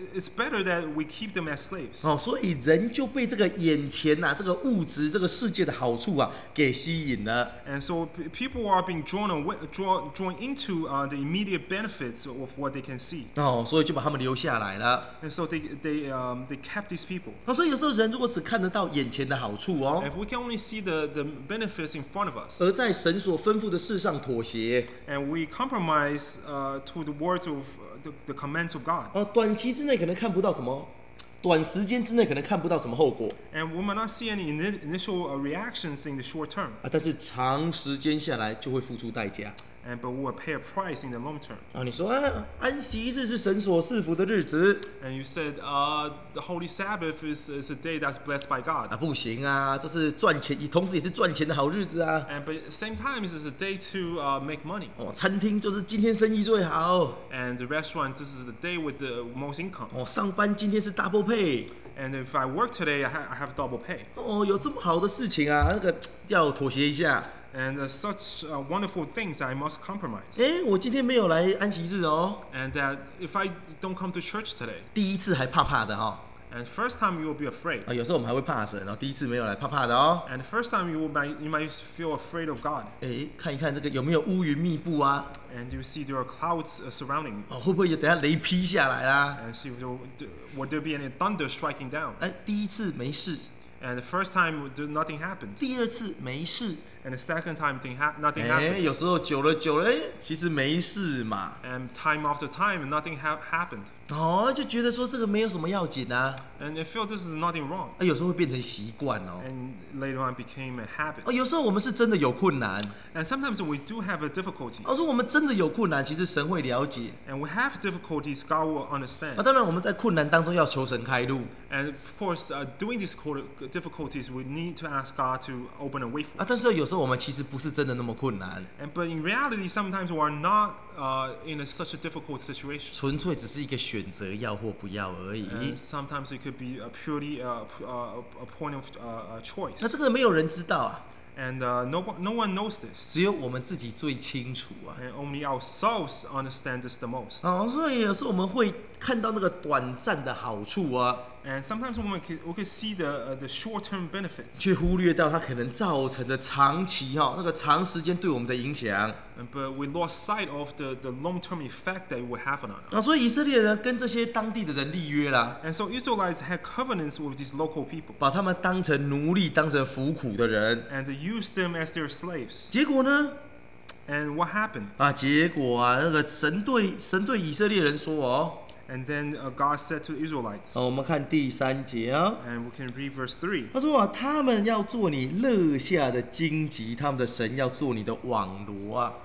it's better that we keep them as slaves. 哦，所以人就被这个眼前呐、啊、这个物质、这个世界的好处啊给吸引了。 And so p- people are being drawn away, draw, drawn into uh, the immediate benefits of what they can see. 哦，所以就把他们留下来了。 And so they, they, um, they kept these people. 那、所以有时候人如果只看得到眼前的好处哦， If we can only see the, the benefits in front of us, 而在神所吩咐的事上妥协， and we compromise uh, to the words of uh, the, the commands of God, 哦，短期之内可能看不到什么，短时间之内可能看不到什么后果 and we might not see any ini- initial uh, reactions in the short term, 啊，但是长时间下来就会付出代价 and but we will pay a price in the long term. 啊。你说啊，安息日是神所赐福的日子 And you said uh, the Holy Sabbath is, is a day that's blessed by 啊， God. 不行啊，这是赚钱，同时也是赚钱的好日子啊。 And but at the same time, this is a day to uh, make money. 哦，餐厅就是今天生意最好 And the restaurant, this is the day with the most income. 哦，上班今天是 double pay And if I work today, I, ha- I have double pay. 哦，有这么好的事情啊，那个要妥协一下。 And uh, such uh, wonderful things I must compromise. 哎，我今天没有来安息日哦， And that if I don't come to church today, 第一次还怕怕的哈、 and first time you will be afraid. 啊，有时候我们还会怕神，然后第一次没有来怕怕的哦。 And the first time you will might, you might feel afraid of God. 哎，看一看这个有没有乌云密布啊？ And you see there are clouds uh, surrounding you. 哦，会不会有等下雷劈下来啦？ And see, will would there be any thunder striking down? 哎，第一次没事， And the first time, there- nothing happened. 第二次没事， And the second time, thing ha- nothing 哎， happened. 有时候久了久了，哎，其实没事嘛。 And time after time, nothing ha- happened. 哦，就觉得说这个没有什么要紧啊， And I feel this is nothing wrong. 啊，有时候会变成习惯哦。 And later on, it became a habit. 哦，有时候我们是真的有困难， And sometimes we do have a difficulty. 哦，说我们真的有困难，其实神会了解。 And we have difficulties, God will 啊， understand. 当然我们在困难当中要求神开路 And of course, uh, doing these co- difficulties, we need to ask God to open a way for 啊，但 us. 是有时候我们其实不是真的那么困难， And but in reality, sometimes we are not uh, in a, such a difficult situation. 纯粹只是一个选择要或不要而已。 And sometimes it could be a purely uh, p- uh, a point of uh, a choice. 那这个没有人知道啊， And uh, no one, no one knows this. 只有我们自己最清楚啊。 And only ourselves understand this the most. 哦，所以有时候我们会看到那个短暂的好处啊， And sometimes we can, we can see the, uh, the short-term benefits. 却忽略到它可能造成的长期哈、那个长时间对我们的影响。 And, but we lost sight of the, the long-term effect that it will have on us. 啊，所以以色列人跟这些当地的人立约啦， And so Israelites had covenants with these local people. 把他们当成奴隶，当成服苦的人。 And they used them as their slaves. 结果呢？ And what happened? 啊，结果啊，那个神对神对以色列人说哦， And then uh, God said to the Israelites, 哦，我们看第三节啊， and we can read verse three. 他说啊，他们要做你乐下的荆棘，他们的神要做你的网罗啊。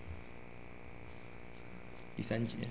第三节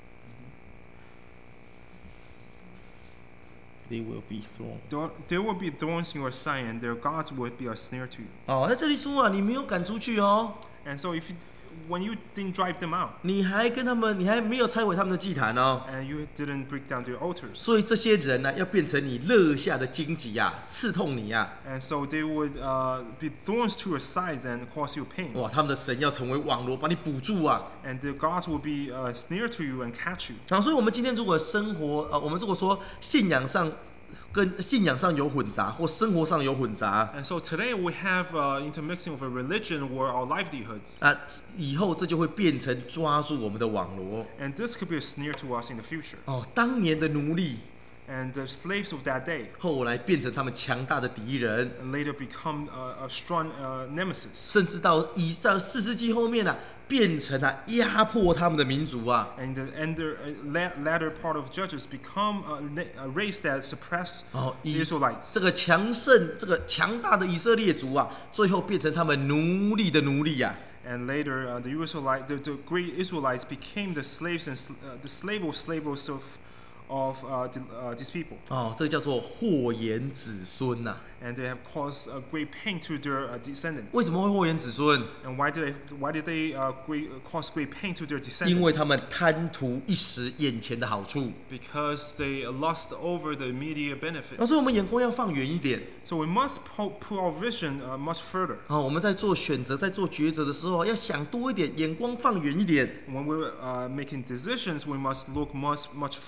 ，They will be thrown。 There there will be thorns in your side, and their gods will be a snare to you. 哦，在这里说啊，你没有赶出去哦， And so if you, when you didn't drive them out, 你还跟他们，你还没有拆毁他们的祭坛哦。 and you didn't break down their altars, 所以这些人呢、要变成你乐下的荆棘呀、刺痛你呀、 and so they would uh, be thorns to your sides and cause you pain. 哇，他们的神要成为网罗，把你捕住啊！ And the gods will be a snare to you and catch you. 啊，所以我们今天如果生活，呃，我们如果说信仰上跟信仰上有混杂，或生活上有混杂 And so today we have uh, intermixing of a religion or our livelihoods. 啊，以后这就会变成抓住我们的网罗 And this could be a snare to us in the future. 哦。当年的奴隶， And the slaves of that day 后来变成他们强大的敌人， and later become a, a strong uh, nemesis. 甚至到以到四世纪后面啊，变成啊压迫他们的民族啊。 And the and the uh, la- latter part of Judges become a, na- a race that suppress 哦， the 以 Israelites. 这个强盛、这个强大的以色列族啊，最后变成他们奴隶的奴隶啊。 And later, uh, the Israelite, the, the great Israelites became the slaves and sl- uh, the slave of slaves of of uh, the, uh, these people. 哦，这个叫做祸延子孙呐、 And they have caused a great pain to their uh, descendants. 为什么会祸延子孙？ And why did they why did they uh, great, uh, cause great pain to their 因为 descendants? 他们贪图一时眼前的好处。 Because they lust over the immediate 啊，所以我 benefits. 们眼光要放远一点。 So we must po- put our vision uh, much further. 啊，我们在做选择、在做抉择的时候，要想多一点，眼光放远一点。 When we're uh, making decisions, we must look much much further.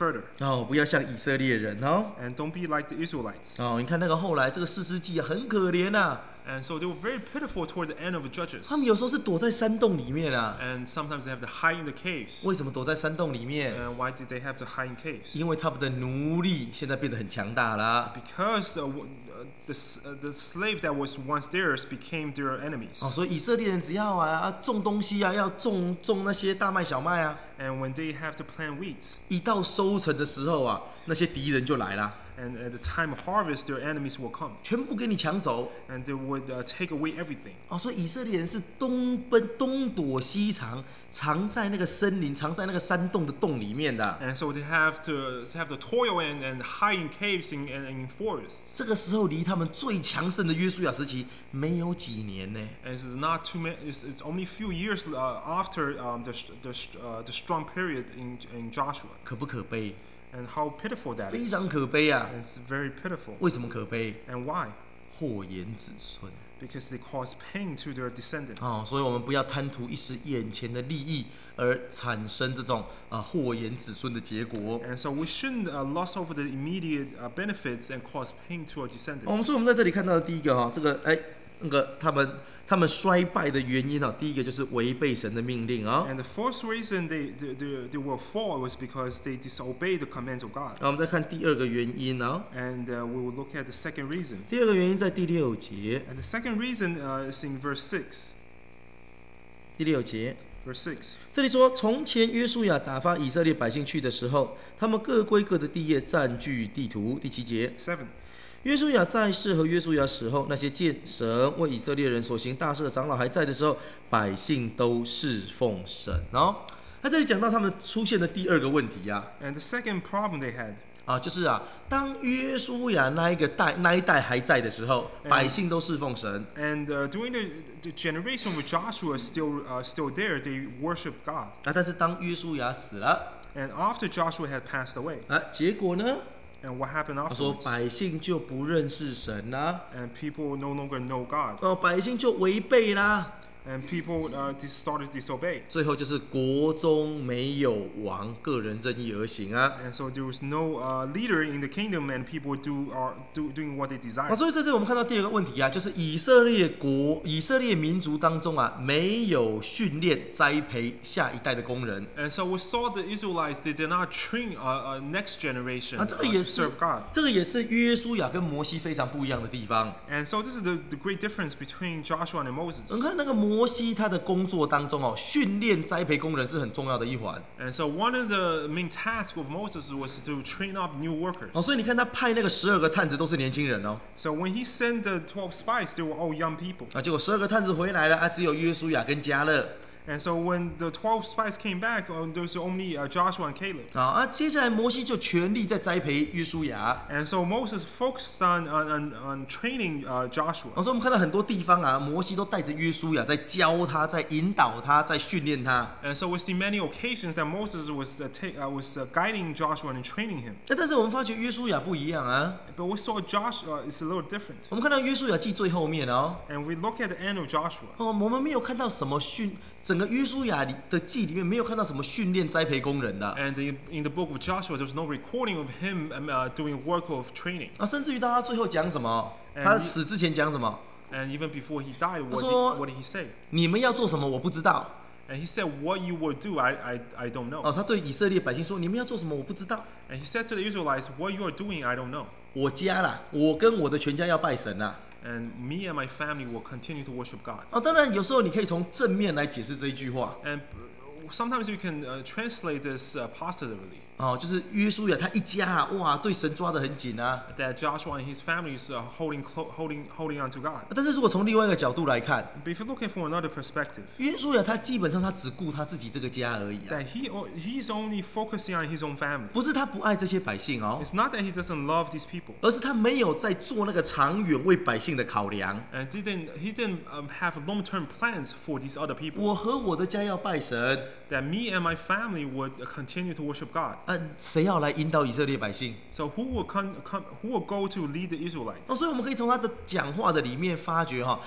哦，不要像以色列人哦。 and don't be like the Israelites. 哦，你看那个后来这个士师记啊，很可怜啊， And so they were very pitiful toward the end of the 他 Judges. 们有时候是躲在山洞里面啊。 And sometimes they have to hide in the caves. 为什么躲在山洞里面？ And why did they have to hide in caves? 因为他们的奴隶现在变得很强大啦。 Because uh, w- uh, the, s- uh, the slave that was once theirs became their enemies. 哦，所以以色列人只要啊啊种东西啊，要种种那些大麦小麦啊， And when they have to plant wheat, 一到收成的时候啊，那些敌人就来啦， and at the time of harvest, their enemies will come. 全部给你抢走。 And they would uh, take away everything. 哦，所以以色列人是东奔东躲西藏，藏在那个森林，藏在那个山洞的洞里面的。 And so they have to, to have to toil and, and hide in caves and, and in forests. 这个时候离他们最强盛的约书亚时期没有几年呢。 And this is not too many, it's, it's only a few years uh, after um, the, the, uh, the strong period in, in Joshua. 可不可悲？ And how pitiful that 非 is. 常可悲啊！ It's very pitiful. 为什么可悲？ And why? 祸延子孙。 Because they cause pain to their descendants. 哦，所以我们不要贪图一时眼前的利益，而产生这种啊祸延子孙的结果。 And so we shouldn't uh, lust over the immediate uh, benefits and cause pain to our 哦我们 descendants. 所以我们在这里看到的第一个哈，这个哎那个他们他们衰败的原因啊，第一个就是违背神的命令啊。 And the first reason they, they, they, they will fall was because they disobeyed the commands of God. 那我们再看第二个原因啊， And uh, we will look at the second reason. 第二个原因在第六节， And the second reason uh, is in verse six. 第六节 Verse six. 这里说，从前约书亚打发以色列百姓去的时候，他们各归各的地业，占据地图。第七节， seven. 约书亚在世和约书亚死后，那些见神为以色列人所行大事的长老还在的时候，百姓都侍奉神。哦，那这里讲到他们出现的第二个问题啊， And the second problem they had. 啊，就是啊，当约书亚那一个代那一代还在的时候， 嗯百姓都侍奉神。 And uh, during the, the generation where Joshua is still, uh, still there, they worship God. 啊，但是当约书亚死了， And after Joshua had passed away, 啊，结果呢， and what happened 他说 afterwards? 百姓就不认识神啦， And people no longer know God. 哦，百姓就违背啦， And people uh, dis- started to disobey. 最后就是国中没有王，个人任意而行啊。 And so there was no uh, leader in the kingdom, and people do are do, doing what they 啊， desire. 所以在这里我们看到第二个问题啊，就是以色列国、以色列民族当中啊，没有训练栽培下一代的工人。 And so we saw the Israelites, they did not train uh, uh, next generation 啊， uh, 这个 to 也是 serve God. 这个也是约书亚跟摩西非常不一样的地方。 And so this is the, the great difference between Joshua and 你 Moses. 看那个摩西他的工作当中哦，训练栽培工人是很重要的一环。 And so one of the main tasks of Moses was to train up new workers. 哦，所以你看他派那个十二个探子都是年轻人哦， So when he sent the twelve spies, they were all young people. 啊，结果十二个探子回来了啊，只有约书亚跟迦勒。 And so when the twelve spies came back, uh, there was only uh, Joshua and Caleb. 啊啊，接下来摩西就全力在栽培约书亚。 And so Moses focused on on, on, on training uh, Joshua. 哦，所以我们看到很多地方啊，摩西都带着约书亚在教他，在引导他，在训练他。 And so we see many occasions that Moses was uh, ta- uh, was uh, guiding Joshua and training him. 那但是我们发觉约书亚不一样啊。 But we saw Joshua is a little different. 我们看到约书亚记最后面哦， And we look at the end of Joshua. 哦，我们没有看到什么训，整个约书亚里的记里面没有看到什么训练栽培工人的 And the, in the book of Joshua, there's no recording of him um, uh, doing work of training. 啊，甚至于到他最后讲什么， And 他死之前讲什么， And even before he died, what, So- did, what did he say? 你们要做什么我不知道。 And he said, what you will do, I, I, I don't know. 哦，他对以色列百姓说，你们要做什么我不知道， And he said to the Israelites, what you are doing, I don't know. 我家啦，我跟我的全家要拜神啦。 And me and my family will continue to worship God. 哦，当然有时候你可以从正面来解释这一句话。 And uh, sometimes you can uh, translate this uh, positively. 哦，就是约书亚他一家啊，哇，对神抓得很紧啊。 That Joshua and his family is uh, holding, clo- holding, holding on to God. 但是如果从另外一个角度来看， But if you're looking for another perspective, 约书亚他基本上他只顾他自己这个家而已啊， that he o- he's only focusing on his own family. 不是他不爱这些百姓哦， It's not that he doesn't love these people. 而是他没有在做那个长远为百姓的考量。 And didn't, he didn't um, have long-term plans for these other people. 我和我的家要拜神， That me and my family would uh, continue to worship God. 啊，谁要来引导以色列百姓？ So who will come, come who will go to lead the Israelites? 哦，所以我们可以从他的讲话的里面发觉哈、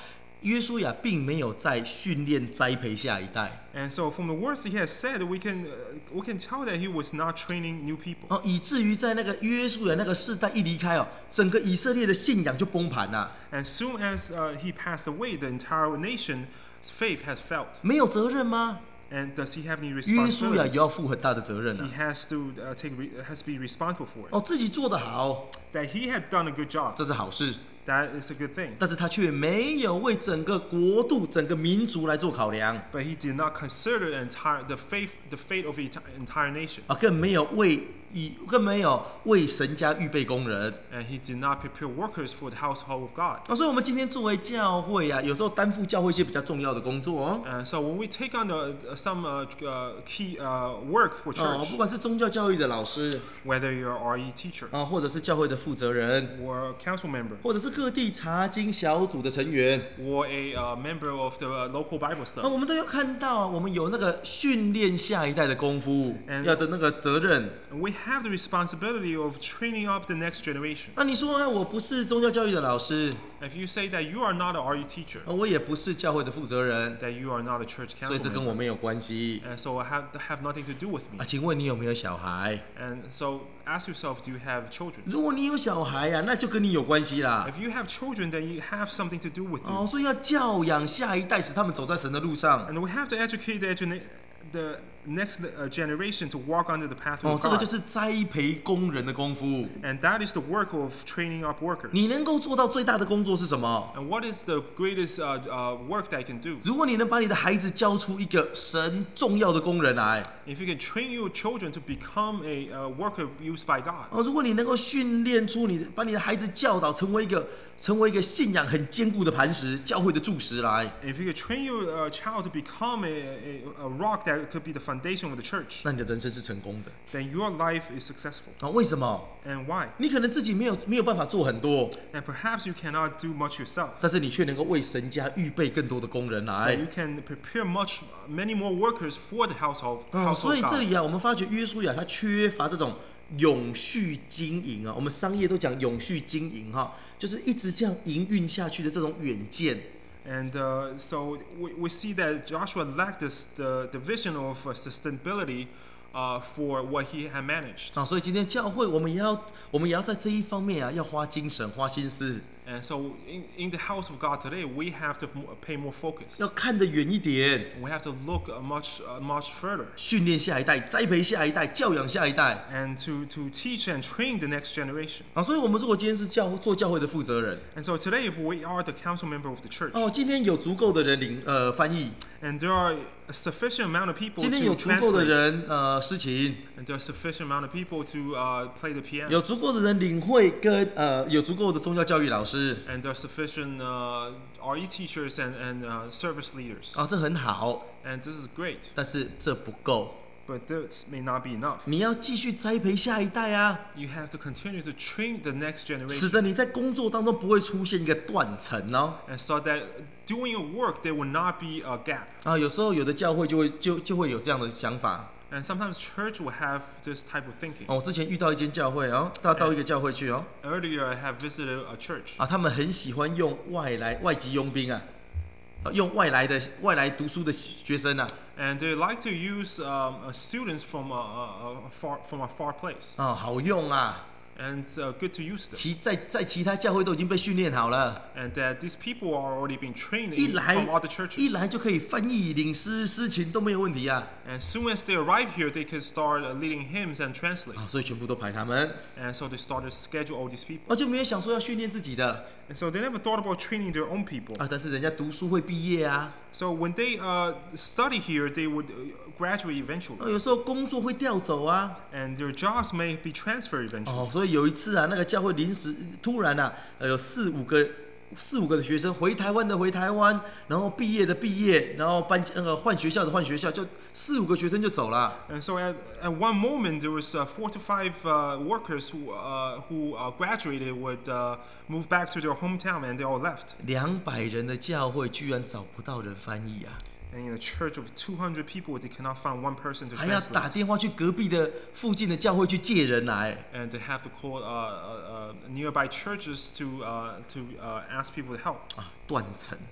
约书亚并没有在训练栽培下一代 And so from the words he has said, we can uh, we can tell that he was not training new people. 哦，以至于在那个约书亚那个世代一离开哦，整个以色列的信仰就崩盘了、 And soon as uh, he passed away, the entire nation's faith has failed. 没有责任吗？ And does he have any 约书亚也 responsibilities? 要负很大的责任啊 He！has to uh, take re- has to be responsible for it. 哦，自己做得好， That he had done a good job. 这是好事， That is a good thing. 但是他却没有为整个国度、整个民族来做考量 But he did not consider the entire the faith the fate of the enti- entire nation. 啊，更没有为以更没有为神家预备工人 And he did not prepare workers for the household of God. 啊，所以我们今天作为教会啊，有时候担负教会一些比较重要的工作哦。 And so when we take on the, uh, some uh, uh, key uh, work for 哦， church, 不管是宗教教育的老师 whether you're R E teacher 啊，或者是教会的负责人， or a council member 或者是各地查经小组的成员， or a uh, member of the uh, local Bible 啊，我们 study, 都要看到啊，我们有那个训练下一代的功夫， And- 要的那个责任。 we have the responsibility of training up the next generation. 那、你说啊，我不是宗教教育的老师， If you say that you are not an R E teacher, 啊我也不是教会的负责人， that you are not a church 所以 council 这跟 member, 我没有关系 and so I have have nothing to do with 啊。 me. 请问你有没有小孩？ And so ask yourself, do you have children? 如果你有小孩呀、啊，那就跟你有关系啦。 If you have children, then you have something to do with 哦， you. 所以要教养下一代，使他们走在神的路上。 And we have to educate the, gene- the next uh, generation to walk under the path 哦 of， 这个就 God. 是栽培工人的功夫。 And that is the work of training up workers. 你能够做到最大的工作是什么？ And what is the greatest uh, uh, work that you can do? 如果你能把你的孩子教出一个神重要的工人来， If you can train your children to become a uh, worker used by God, 哦，如果你能够训练出你的，把你的孩子教导成为一个成为一个信仰很坚固的磐石，教会的柱石来， if you can train your uh, child to become a, a, a rock that could be the foundation of the church, 那你的人生是成功的。 then your life is successful. 啊、为什么？ And why? 你可能自己没有没有办法做很多， And perhaps you cannot do much yourself, 但是你却能够为神家预备更多的工人 but 来。 you can prepare much, many more workers for the household, 哦， household 所以 of 这 God. 里啊，我们发觉约书亚他缺乏这种永续经营啊。我们商业都讲永续经营哈，就是一直这样营运下去的这种远见。 And uh, so we, we see that Joshua lacked this, the, the vision of uh, sustainability uh, for what he had managed. 啊，所以今天教会我们也要，我们也要在这一方面啊，要花精神、花心思， And so in, in the house of God today, we have to mo- pay more focus. 要看得远一点， We have to look uh, much, uh, much further 训练下一代、栽培下一代、教养下一代。 and to, to teach and train the next generation. 啊，所以我们如果今天是教做教会的负责人， And so today, if we are the council member of the church, 哦，今天有足够的人领呃翻译， and there are a sufficient amount of people 今天 to 有足够的 translate, 人呃施琴， and there are sufficient amount of people to uh, play the piano, 有足够的人领会跟呃有足够的宗教教育老师 and there are sufficient uh, R E teachers and, and uh, service leaders. 啊，这很好， And this is great, 但是这不够， but this may not be enough. 你要继续栽培下一代啊， You have to continue to train the next 使 generation, 得你在工作当中不会出现一个断层哦。 and so that doing your work, there will not be a gap. 啊，有时候有的教会就会就就会有这样的想法。 And sometimes church will have this type of thinking. 哦，我之前遇到一间教会哦，到到一个教会去哦， Earlier, I have visited a church, 啊，他们很喜欢用外来外籍佣兵啊，啊用外来的外来读书的学生啊， and they like to use um, uh, students from a, a, a far from a far place, 啊，好用啊， and it's uh, good to use them. 其在在其他教会都已经被训练好了， And that these people are already being trained 一 in, 来 from other 一 churches. 来就可以翻译、领诗、诗情都没有问题啊， And as soon as they arrive here, they can start uh, leading hymns and translate. 啊，所以全部都排他们， And so they started to schedule all these people. 啊就没有想说要训练自己的 And so they never thought about training their own people. 啊，但是人家读书会毕业啊， So when they uh, study here, they would uh, graduate eventually. 啊有时候工作会调走啊， And their jobs may be transferred eventually. 哦，所以有一次啊，那个教会临时突然啊，呃，有四五个四五个的学生回台湾的回台湾，然后毕业的毕业，然后搬那个换学校的换学校，就四五个学生就走了。 And so at, at one moment, there was uh, four to five uh, workers who, uh, who uh, graduated would uh, move back to their hometown, and they all left. 两百人的教会居然找不到人翻译啊， And in a church of two hundred people, they cannot find one person to 还要打 translate. 电话去隔壁的附近的教会去借人来。 And they have to call uh, uh, uh, nearby churches to, uh, to uh, ask people to help. 啊，断层。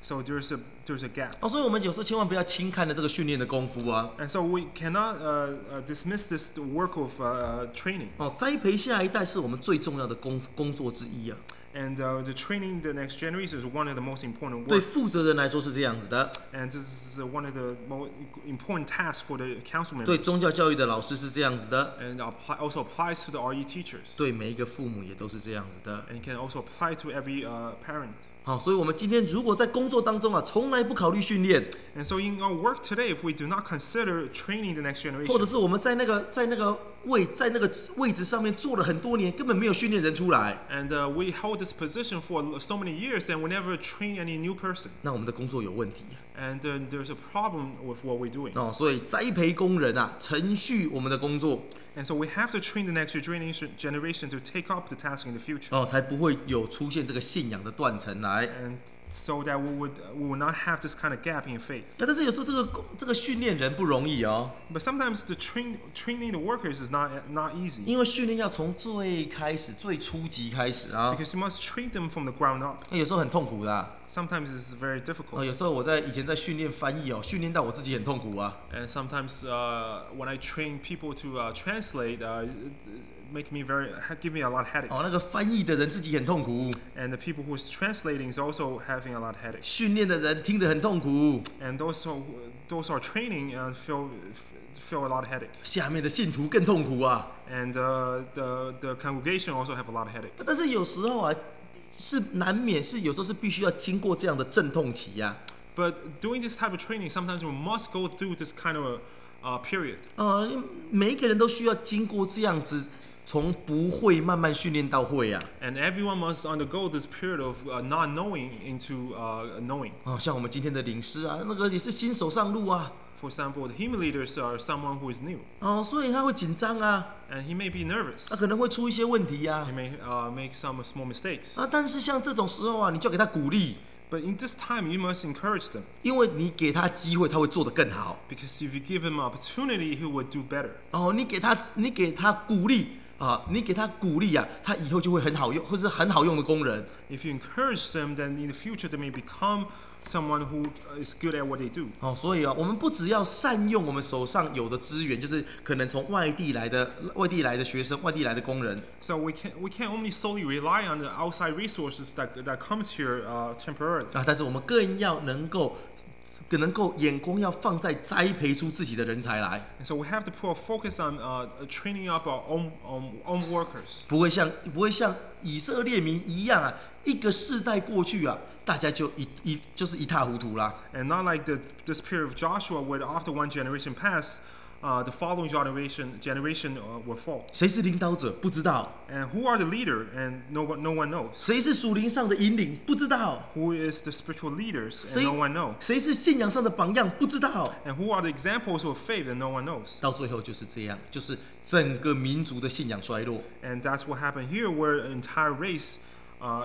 So there's a there's a gap. 哦，所以我们有时候千万不要轻看了这个训练的功夫啊。 And so we cannot uh, uh, dismiss this work of uh, training. 哦，栽培下一代是我们最重要的工工作之一啊。 And uh, the training the next generation is one of the most important 对 work. 负责人来说是这样子的， And this is uh, one of the most important tasks for the council 对 members. 宗教教育的老师是这样子的， And apply, also applies to the R E teachers. 对每一个父母也都是这样子的。 And can also apply to every uh, parent. 好，所以我们今天如果在工作当中啊，从来不考虑训练， And so in our work today, if we do not consider training the next 或者 generation, 是我们在那个在那个位在那个位置上面做了很多年，根本没有训练人出来， and uh, we hold this position for so many years, and we never train any new person. 那我们的工作有问题 And uh, there's a problem with what we're doing. 哦。所以栽培工人啊，程序我们的工作 And so we have to train the next generation generation to take up the task in the future. 哦，才不会有出现这个信仰的断层来。 And so that we would we will not have this kind of gap in faith. 那但是有时候这个工这个训练人不容易哦， But sometimes the train training the workers is not not easy 因为训练要从最开始、最初级开始啊， because you must train them from the ground up. 那有时候很痛苦的啊。 Sometimes it's very 哦， difficult. 有时候我在以前在训练翻译哦，训练到我自己很痛苦啊。 And sometimes uh, when I train people to uh, translate, uh, it- it make me very give me a lot of headache. 哦，那个翻译的人自己很痛苦， And the people who's translating is also having a lot of headache. 训练的人听得很痛苦， And those who, those who are training uh, feel feel a lot of headache. 下面的信徒更痛苦啊。 And uh, the the congregation also have a lot of headache. 但是有时候啊，是难免是有时候是必须要经过这样的阵痛期呀、 But doing this type of training, sometimes we must go through this kind of a uh, period. 啊。呃，每一个人都需要经过这样子，从不会慢慢训练到会啊。 And everyone must undergo this period of uh, not knowing into uh, knowing. 哦，像我们今天的领师啊，那个也是新手上路啊。 For example, the human leaders are someone who is new, 哦，所以他会紧张啊， and he may be nervous. 他可能会出一些问题呀、 He may uh, make some small mistakes. 啊。但是像这种时候啊，你就给他鼓励， But in this time, you must encourage them 因为你给他机会，他会做得更好。 because if you give him opportunity, he would do better. 哦，你给他，你给他鼓励啊，你给他鼓励啊，他以后就会很好用，或是很好用的工人。 If you encourage them, then in the future they may become someone who is good at what they do. 哦，所以啊，我们不只要善用我们手上有的资源，就是可能从外地来的、外地来的学生、外地来的工人 So we can't we can't only solely rely on the outside resources that that comes here uh, temporarily. 啊，但是我们更要能够，更能够眼光要放在栽培出自己的人才来， And so we have to put a focus on uh, training up our own own, own workers. 不会像不会像以色列民一样啊，一个世代过去啊，大家就一一就是一塌糊涂啦。 And not like the this period of Joshua where after one generation passed, uh, the following generation generation uh, will fall. 谁是领导者不知道， And who are the leader? And no one no one knows. 谁是属灵上的引领不知道， Who is the spiritual leaders? And 谁 no one knows. 谁是信仰上的榜样不知道。 And who are the examples of faith? And no one knows. 到最后就是这样，就是整个民族的信仰衰落。 And that's what happened here, where an entire race, uh,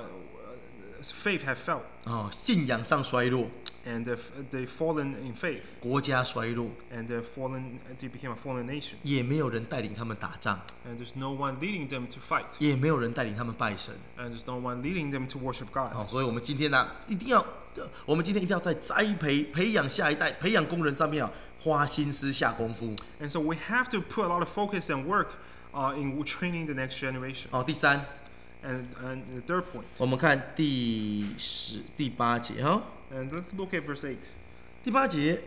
faith had fell, 哦，信仰上衰落， and they've, they've fallen in faith, 国家衰落， and they've fallen. They became a fallen nation, 也没有人带领他们打仗， and there's no one leading them to fight, 也没有人带领他们拜神。 and there's no one leading them to worship God. 哦，所以我们今天呢、一定要，呃我们今天一定要在栽培、培养下一代、培养工人上面啊，花心思下功夫。 And so we have to put a lot of focus and work uh, in training the next generation. 哦，第三， And and the third point, 我们看第十、第八节哈、 and let's look at verse eight. 第八节，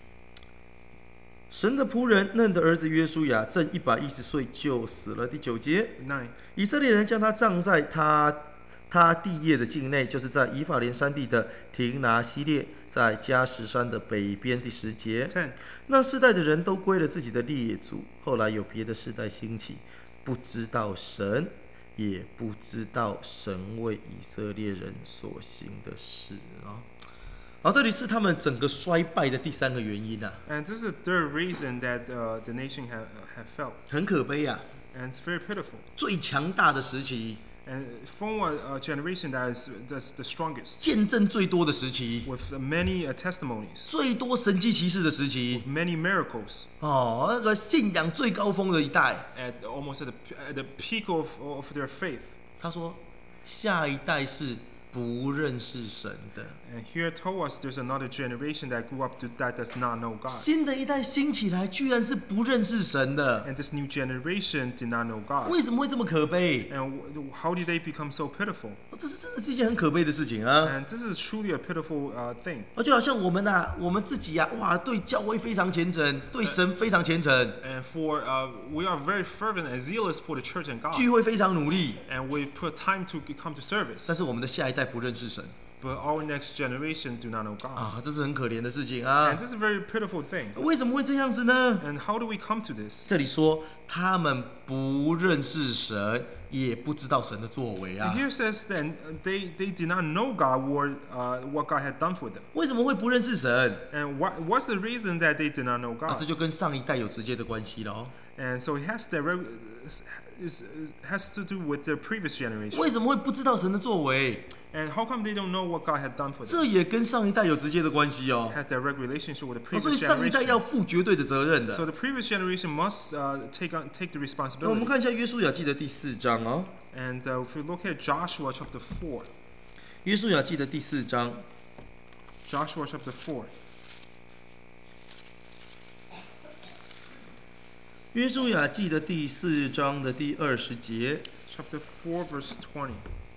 神的仆人嫩的儿子约书亚正一百一十岁就死了。第九节， Nine. 以色列人将他葬在他他地业的境内，就是在以法莲山地的亭拿西列，在加什山的北边。第十节， Ten. 那世代的人都归了自己的列祖，后来有别的世代兴起，不知道神，也不知道神为以色列人所行的事啊。好，这里是他们整个衰败的第三个原因啊， And this is the third reason that uh, the nation have have fell, 很可悲啊。 and it's very pitiful. 最强大的时期， And from a, a generation that is that's the strongest, 见证最多的时期， with many uh, testimonies, 最多神迹奇事的时期 with many miracles, 哦，那个信仰最高峰的一代。 at almost at the at the peak of of their faith. 他说，下一代是不认识神的。 And here told us there's another generation that grew up to that does not know God. 新的一代兴起来，居然是不认识神的。 And this new generation did not know God. 为什么会这么可悲？ And w- how did they become so pitiful? 这是真的是一件很可悲的事情啊！ And this is truly a pitiful uh, thing. 而就好像我们呐、啊，我们自己呀、啊，哇，对教会非常虔诚，对神非常虔诚， And for uh, we are very fervent and zealous for the church and God. 聚会非常努力， And we put time to come to 但 service. 是我们的下一代不认识神 But our next generation do not know God. 啊，这是很可怜的事情啊 And！this is a very pitiful thing. 为什么会这样子呢？ And how do we come to this? 这里说他们不认识神，也不知道神的作为 And 啊。 here says then they, they did not know God or uh, what God had done for them. 为什么会不认识神？ And what, what's the reason that they did not know 啊，这 God? 就跟上一代有直接的关系了哦。 And so it has, direct, is, is, has to do with the previous generation. 为什么会不知道神的作为？ And how come they don't know what God had done for them? 这也跟上一代有直接的关系哦。 Had direct relationship with the 哦所以 previous 上一代要 generation. 负绝对的责任的 So。the previous generation must uh, take on, take the 那我们 responsibility. 看一下约书亚记的第四章哦。 And uh, if we look at Joshua chapter four, 约书亚记的第四章， Joshua chapter four, 约书亚记的第四章的第二十节， chapter four verse twenty.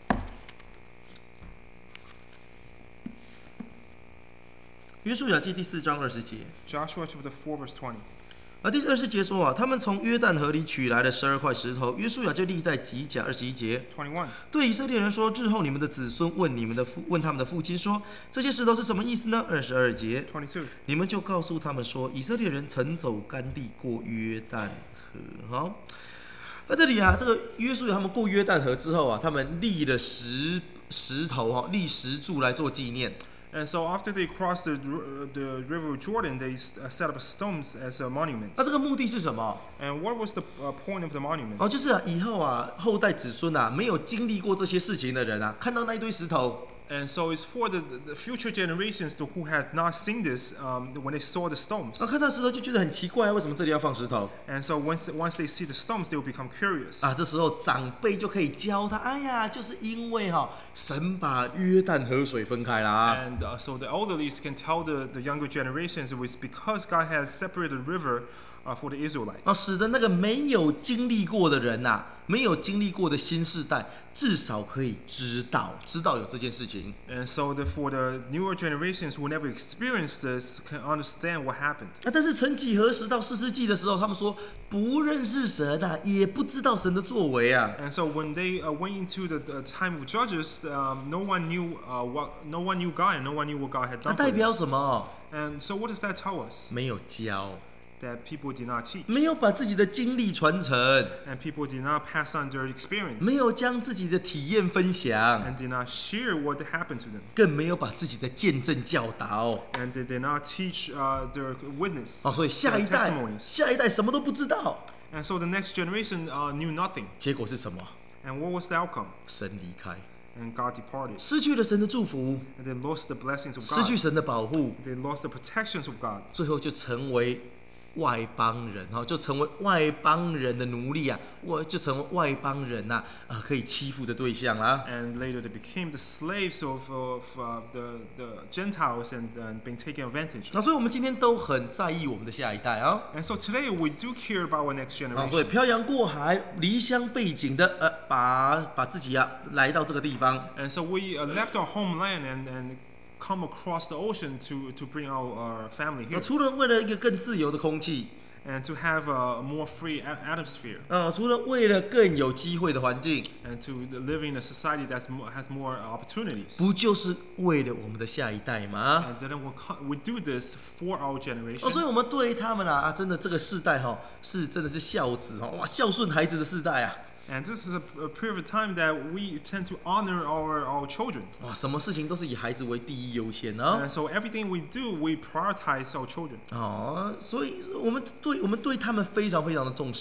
约书亚记第四章二十节。 Joshua chapter four verse twenty. 而第二十节说啊，他们从约旦河里取来了十二块石头，约书亚就立在吉甲。二十一节， twenty-one. 对以色列人说：日后你们的子孙问你们的父，问他们的父亲说，这些石头是什么意思呢？二十二节， twenty-two. 你们就告诉他们说，以色列人曾走干地过约旦河。好，那这里啊，这个约书亚他们过约旦河之后啊，他们立了石石头哈，立石柱来做纪念。 And so after they crossed the, uh, the river Jordan, they uh, set up stones as a monument. 那这个目的是什么？ And what was the uh, point of the monument? 哦，就是啊，以后啊，后代子孙啊，没有经历过这些事情的人啊，看到那一堆石头， And so it's for the, the future generations who had not seen this um, when they saw the stones. 啊，看到石头就觉得很奇怪啊，为什么这里要放石头？ And so once, once they see the stones, they will become curious. 啊，这时候长辈就可以教他，哎呀，就是因为哈、神把约旦河水分开啦。 And uh, so the elderlies can tell the, the younger generations it was because God has separated the river uh, for the Israelites. 啊，使得那个没有经历过的人呐、啊，没有经历过的新世代，至少可以知道，知道有这件事情。 And so the, for the newer generations who never experienced this can understand what happened. 啊，但是曾几何时到四世纪的时候，他们说不认识神啊，也不知道神的作为啊。 And so when they uh, went into the, the time of Judges, um, no one knew uh, what, no one knew God, and no one knew what God had 那 done. 代 For them. 表什么？ And so what does that tell us? 没有教， That people did not teach, 没有把自己的经历传承， and people did not pass on their experience, 没有将自己的体验分享， and did not share what happened to them, 更没有把自己的见证教导。 and they did not teach uh, their witness, 哦，所以下一 their 代， testimonies. 下一代什么都不知道。 And so the next generation uh, knew nothing. 结果是什么？ And what was the outcome? 神离开， And God departed, 失去了神的祝福， and they lost the blessings of 失去 God. 神的保护， They lost the protections of God. 最后就成为外邦人哈，就成为外邦人的奴隶啊，我就成为外邦人呐啊，可以欺负的对象啦。 And later they became the slaves of, of uh, the, the Gentiles and, and being taken advantage of. 那所以我们今天都很在意我们的下一代啊。 And so today we do care about our next 啊，所以 generation. 漂洋过海、离乡背井的，呃，把把自己啊来到这个地方， And so we uh, left our homeland and, and come across the ocean to, to bring our, our family 那 here. 除了为了一个更自由的空气， And to have a more free a- atmosphere. 呃，除了为了更有机会的环境， And to live in a society that has more opportunities. 不就是为了我们的下一代吗？ And then we co- we do this for our 哦，所以 generation. 我们对他们啊，啊，真的这个世代哈、是真的是孝子哈、哇，孝顺孩子的世代啊， And this is a, a period of time that we tend to honor our, our children. 哇，什么事情都是以孩子为第一优先啊。 And so everything we do, we prioritize our children. 哦，所以我们对我们对他们非常非常的重视。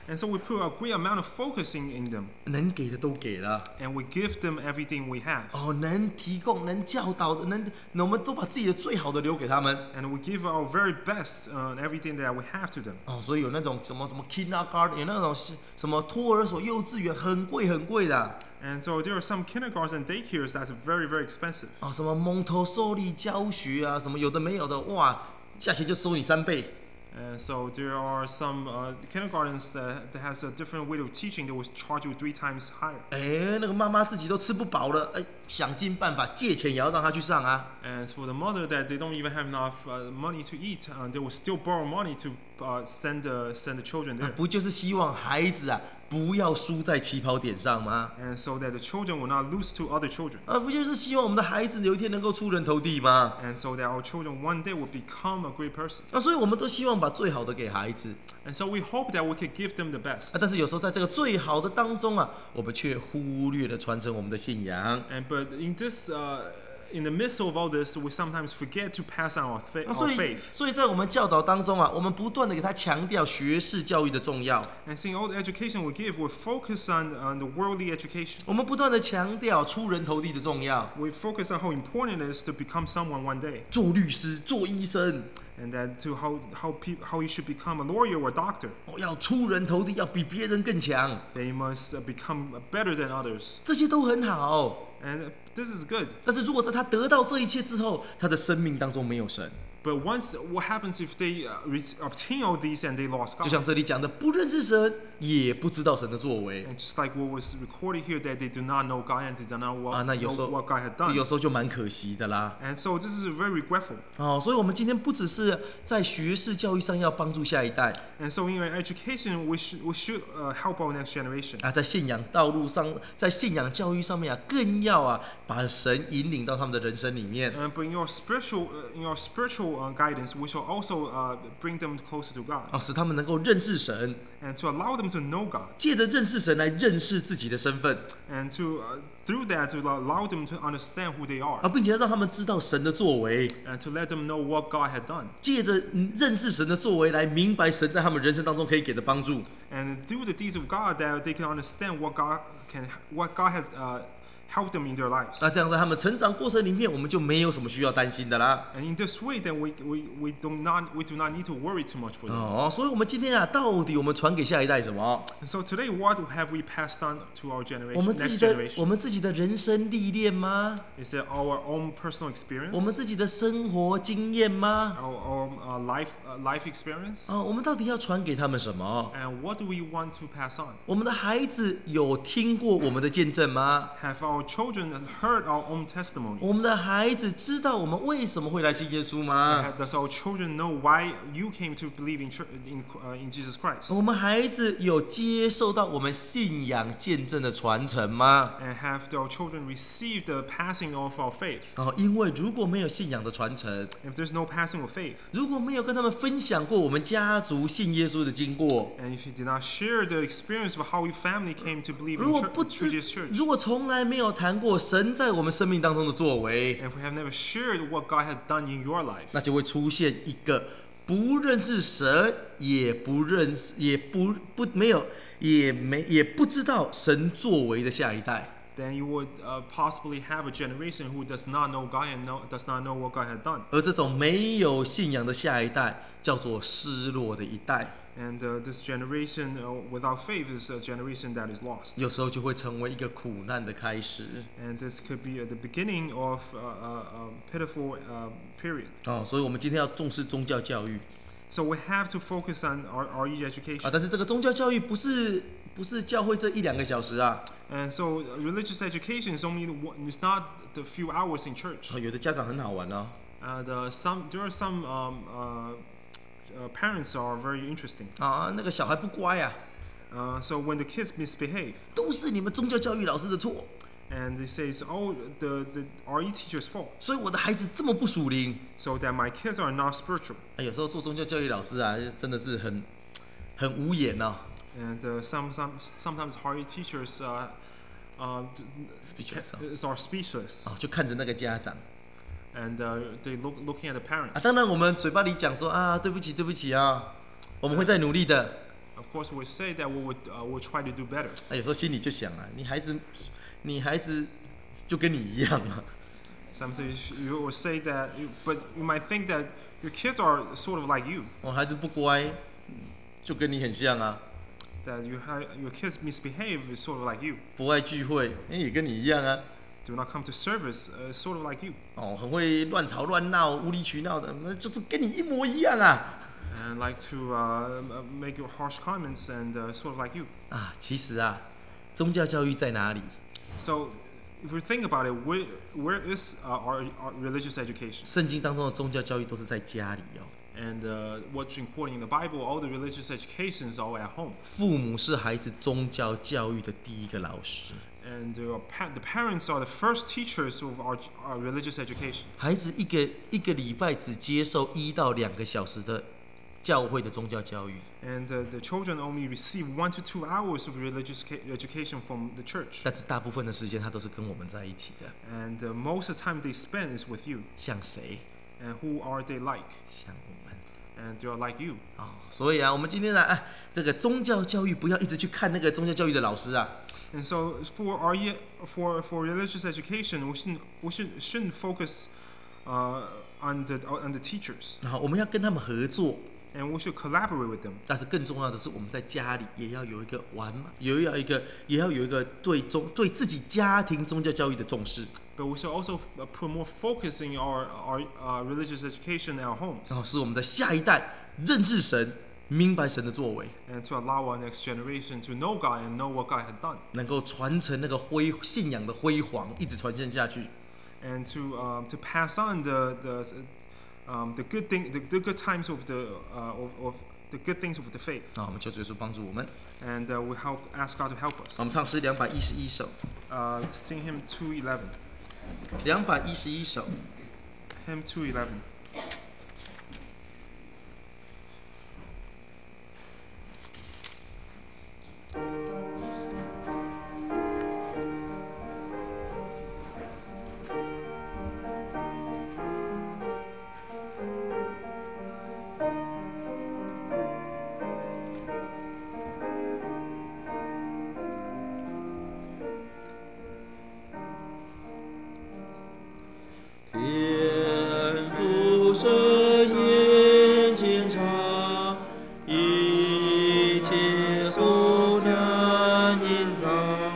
And so we put a great amount of focusing in them, 能给的都给了。 and we give them everything we have. 哦，能提供、能教导的，能，我们都把自己的最好的留给他们。 And we give our very best on everything that we have to them. 哦，所以有那种什么什么 kindergarten， 有那种什么托儿所、幼稚园，很贵很贵的。 And so there are some kindergartens and daycares that's very, very expensive. 哦，什么蒙特梭利教学啊，什么有的没有的，哇，价钱就收你三倍。 And so there are some uh, kindergartens that, that has a different way of teaching that will charge you three times higher. 哎，那个妈妈自己都吃不饱了，哎，想尽办法借钱也要让他去上啊。 And for the mother that they don't even have enough uh, money to eat, uh, they will still borrow money to uh, send the send the children 啊 there. 不就是希望孩子啊不要输在起跑点上吗？ And so that the children will not lose to other children. 啊，不就是希望我们的孩子有一天能够出人头地吗？ And so that our children one day will become a great person. 啊，所以我们都希望把最好的给孩子 And so we hope that we can give them the 啊 best. 但是有时候在这个最好的当中啊，我们却忽略了传承我们的信仰。 And but in this, uh, in the midst of all this, we sometimes forget to pass on our, fa- 啊， our 所以 faith. 所以在我们教导当中啊，我们不断的给他强调学士教育的重要， And seeing all the education we give, we focus on, on the worldly education. 我们不断的强调出人头地的重要， We focus on how important it is to become someone one day, 做律师、做医生， and then to how how pe- how you should become a lawyer or a doctor. 哦，要出人头地，要比别人更强， That you must uh, become better than others. 这些都很好。 And uh, this is good. 但是如果在他得到这一切之后，他的生命当中没有神， But once, what happens if they uh, re- obtain all these and they lost 就 God? 像这里讲的，不认识神，也不知道神的作为 And just like what was recorded here, that they do not know God and they do not 啊， what, 那有时 know 候 what God had done. 有时候就蛮可惜的啦。 And so this is very regretful. 哦，所以我们今天不只是在学士教育上要帮助下一代 And so in our education, we should we should uh, help our next generation. 啊，在信仰道路上，在信仰教育上面啊，更要啊把神引领到他们的人生里面。 Uh, but in your spiritual uh, in your spiritual uh, guidance, we shall also uh, bring them closer to God 啊，使他们能够认识神， and to allow them to know God 借着认识神来认识自己的身份 and to uh, through that to allow them to understand who they 啊， are 并且让他们知道神的作为， and to let them know what God had done 借着嗯认识神的作为来明白神在他们人生当中可以给的帮助。 and through the deeds of God that they can understand what God can what God has uh, helped them in their lives. 那这样在他们成长过程里面，我们就没有什么需要担心的啦。 And in this way, then we, we, we do not we do not need to worry too much for them. 哦，所以我们今天啊，到底我们传给下一代什么？ And so today, what have we passed on to our 我 generation, 们自己 next 的我 generation? 们自己的人生历练吗？ Is it our own personal experience, 我们自己的生活经验吗？ our own uh, life uh, life experience? 啊，我们到底要传给他们什么？ And what do we want to pass on? 我们的孩子有听过我们的见证吗？ Have our children heard our own 我们 testimonies? 的孩子知道我们为什么会来信耶稣吗？ Have- Does our children know why you came to believe in chur- in, uh, in Jesus Christ? 我们孩子有接受到我们信仰见证的传承吗？ And have our children received the passing of our faith? 哦，因为如果没有信仰的传承， If there's no passing of faith, 如果没有跟他们分享过我们家族信耶稣的经过， and if you did not share the experience of how your family came to believe 如 in 果 church, 不 to 知 Jesus Church, 如果从来没有谈过神在我们生命当中的作为， and if we have never shared what God had done in your life, 那就会出现一个不认识神，也不认识，也不不没有，也没也不知道神作为的下一代。 then you would uh, possibly have a generation who does not know God and know, does not know what God had done. 而这种没有信仰的下一代，叫做失落的一代， And uh, this generation uh, without faith is a generation that is lost. 有时候就会成为一个苦难的开始。 And this could be uh, the beginning of uh, a, a pitiful uh, period. 哦，所以我们今天要重视宗教教育 So we have to focus on our R E 啊， education. 但是这个宗教教育不是不是教会这一两个小时啊， And so uh, religious education is only one, it's not the few hours in church. 啊有的家长很好玩哦， Uh, the, some, there are some um, uh, uh, parents are very interesting. 啊那个小孩不乖啊， Uh, so when the kids misbehave, 都是你们宗教教育老师的错， and they say, oh, the, the R E teacher's fault, 所以我的孩子这么不属灵。 so that my kids are not spiritual. 啊，有时候做宗教教育老师啊，真的是很很无言哦。 And uh, some, some, sometimes R E teachers uh, uh, d- Speechless 啊 is- are speechless, 啊，就看着那个家长 and uh, they look looking at the 啊。 parents. 当然，我们嘴巴里讲说啊，对不起，对不起啊，我们会再努力的。 of course, we say that we would uh, we'll try to do better. 那有时候心里就想啊，你孩子，你孩子就跟你一样啊。 Sometimes you will say that, you, but you might think that your kids are sort of like you. 我孩子不乖，就跟你很像啊。 That you ha- your kids misbehave is sort of like you. 不爱聚会，哎，也跟你一样啊。 Do not come to service, uh, sort of like you. 哦，很会乱吵乱闹、无理取闹的，那就是跟你一模一样啊。 And like to uh, make your harsh comments and uh, sort of like you. 啊，其实啊，宗教教育在哪里？ So, if we think about it, where, where is uh, our, our religious education? 圣经当中的宗教教育都是在家里哦。 And uh, what's recorded in the Bible, all the religious educations are at home. 父母是孩子宗教教育的第一个老师。 And uh, pa- the parents are the first teachers of our, our religious education. 孩子一个一个礼拜只接受一到两个小时的教会的宗教教育， And uh, the children only receive one to two hours of religious ca- education from the church. 但是大部分的时间他都是跟我们在一起的。 And uh, most of the time they spend is with you. 像谁？ And who are they like? 像我们。 And they are like you. 哦，所以啊，我们今天呢，啊，这个宗教教育不要一直去看那个宗教教育的老师啊。 And so for our ye- for for religious education, we shouldn't we should shouldn't focus uh, on the on the teachers, 然后我们要跟他们合作， and we should collaborate with them. 但是更重要的是，我们在家里也要有一个完嘛，也要一个也要有一个对宗对自己家庭宗教教育的重视。 But we should also uh, put more focus in our our uh, religious education in our homes, 然后使我们的下一代认识神，明白神的作为， and to allow our next generation to know God and know what God had done, 能够传承那个辉信仰的辉煌，一直传承下去。 and to um, to pass on the the um, the good thing the, the good times of the uh, of, of the good things of the faith. 那我们求主耶稣帮助我们。 And uh, we help ask God to help 我 us. 们唱诗两百一十一首， Uh, sing hymn two eleven. 两百一十一首。 Hymn two eleven. 天父神眼检查，一切不难隐藏。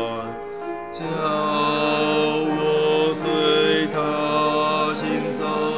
叫我随他行走。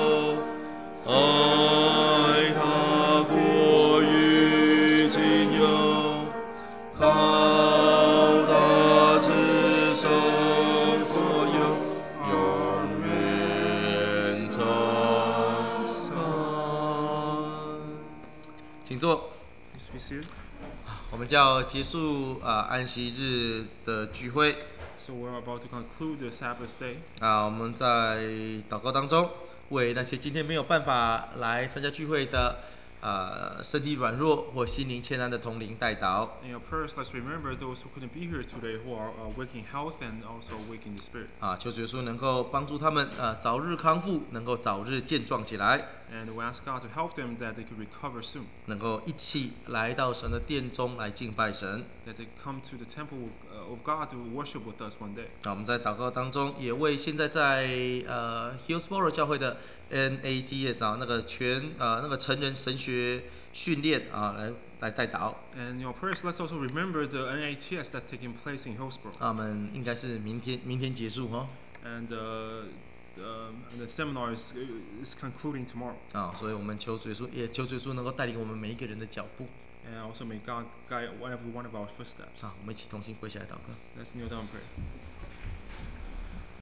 Please be seated. 我们就要结束啊、安息日的聚会 So we're about to conclude the Sabbath day. 啊、我们在祷告当中，为那些今天没有办法来参加聚会的啊、身体软弱或心灵欠安的同灵代祷。 In your prayers, let's remember those who couldn't be here today, who are uh, weak in health and also weak in the spirit. 啊，求主耶稣能够帮助他们呃早日康复，能够早日健壮起来， And we ask God to help them that they could recover soon, 能够一起来到神的殿中来敬拜神。 that they come to the temple uh, of God to worship with us one day. 啊，我们在祷告当中也为现在在呃 Hillsborough 教会的 N A T S 啊那个全呃那个成人神学训练啊来来代祷。 And in your prayers, let's also remember the N A T S that's taking place in Hillsborough. 他们应该是明天明天结束哈 And uh, the, the seminar is, is concluding tomorrow. 啊，所以我们求主耶稣也求主耶稣能够带领我们每一个人的脚步 And also may God guide one every one of our footsteps. 啊，我们一起同心跪下来祷告。 Let's kneel down and pray.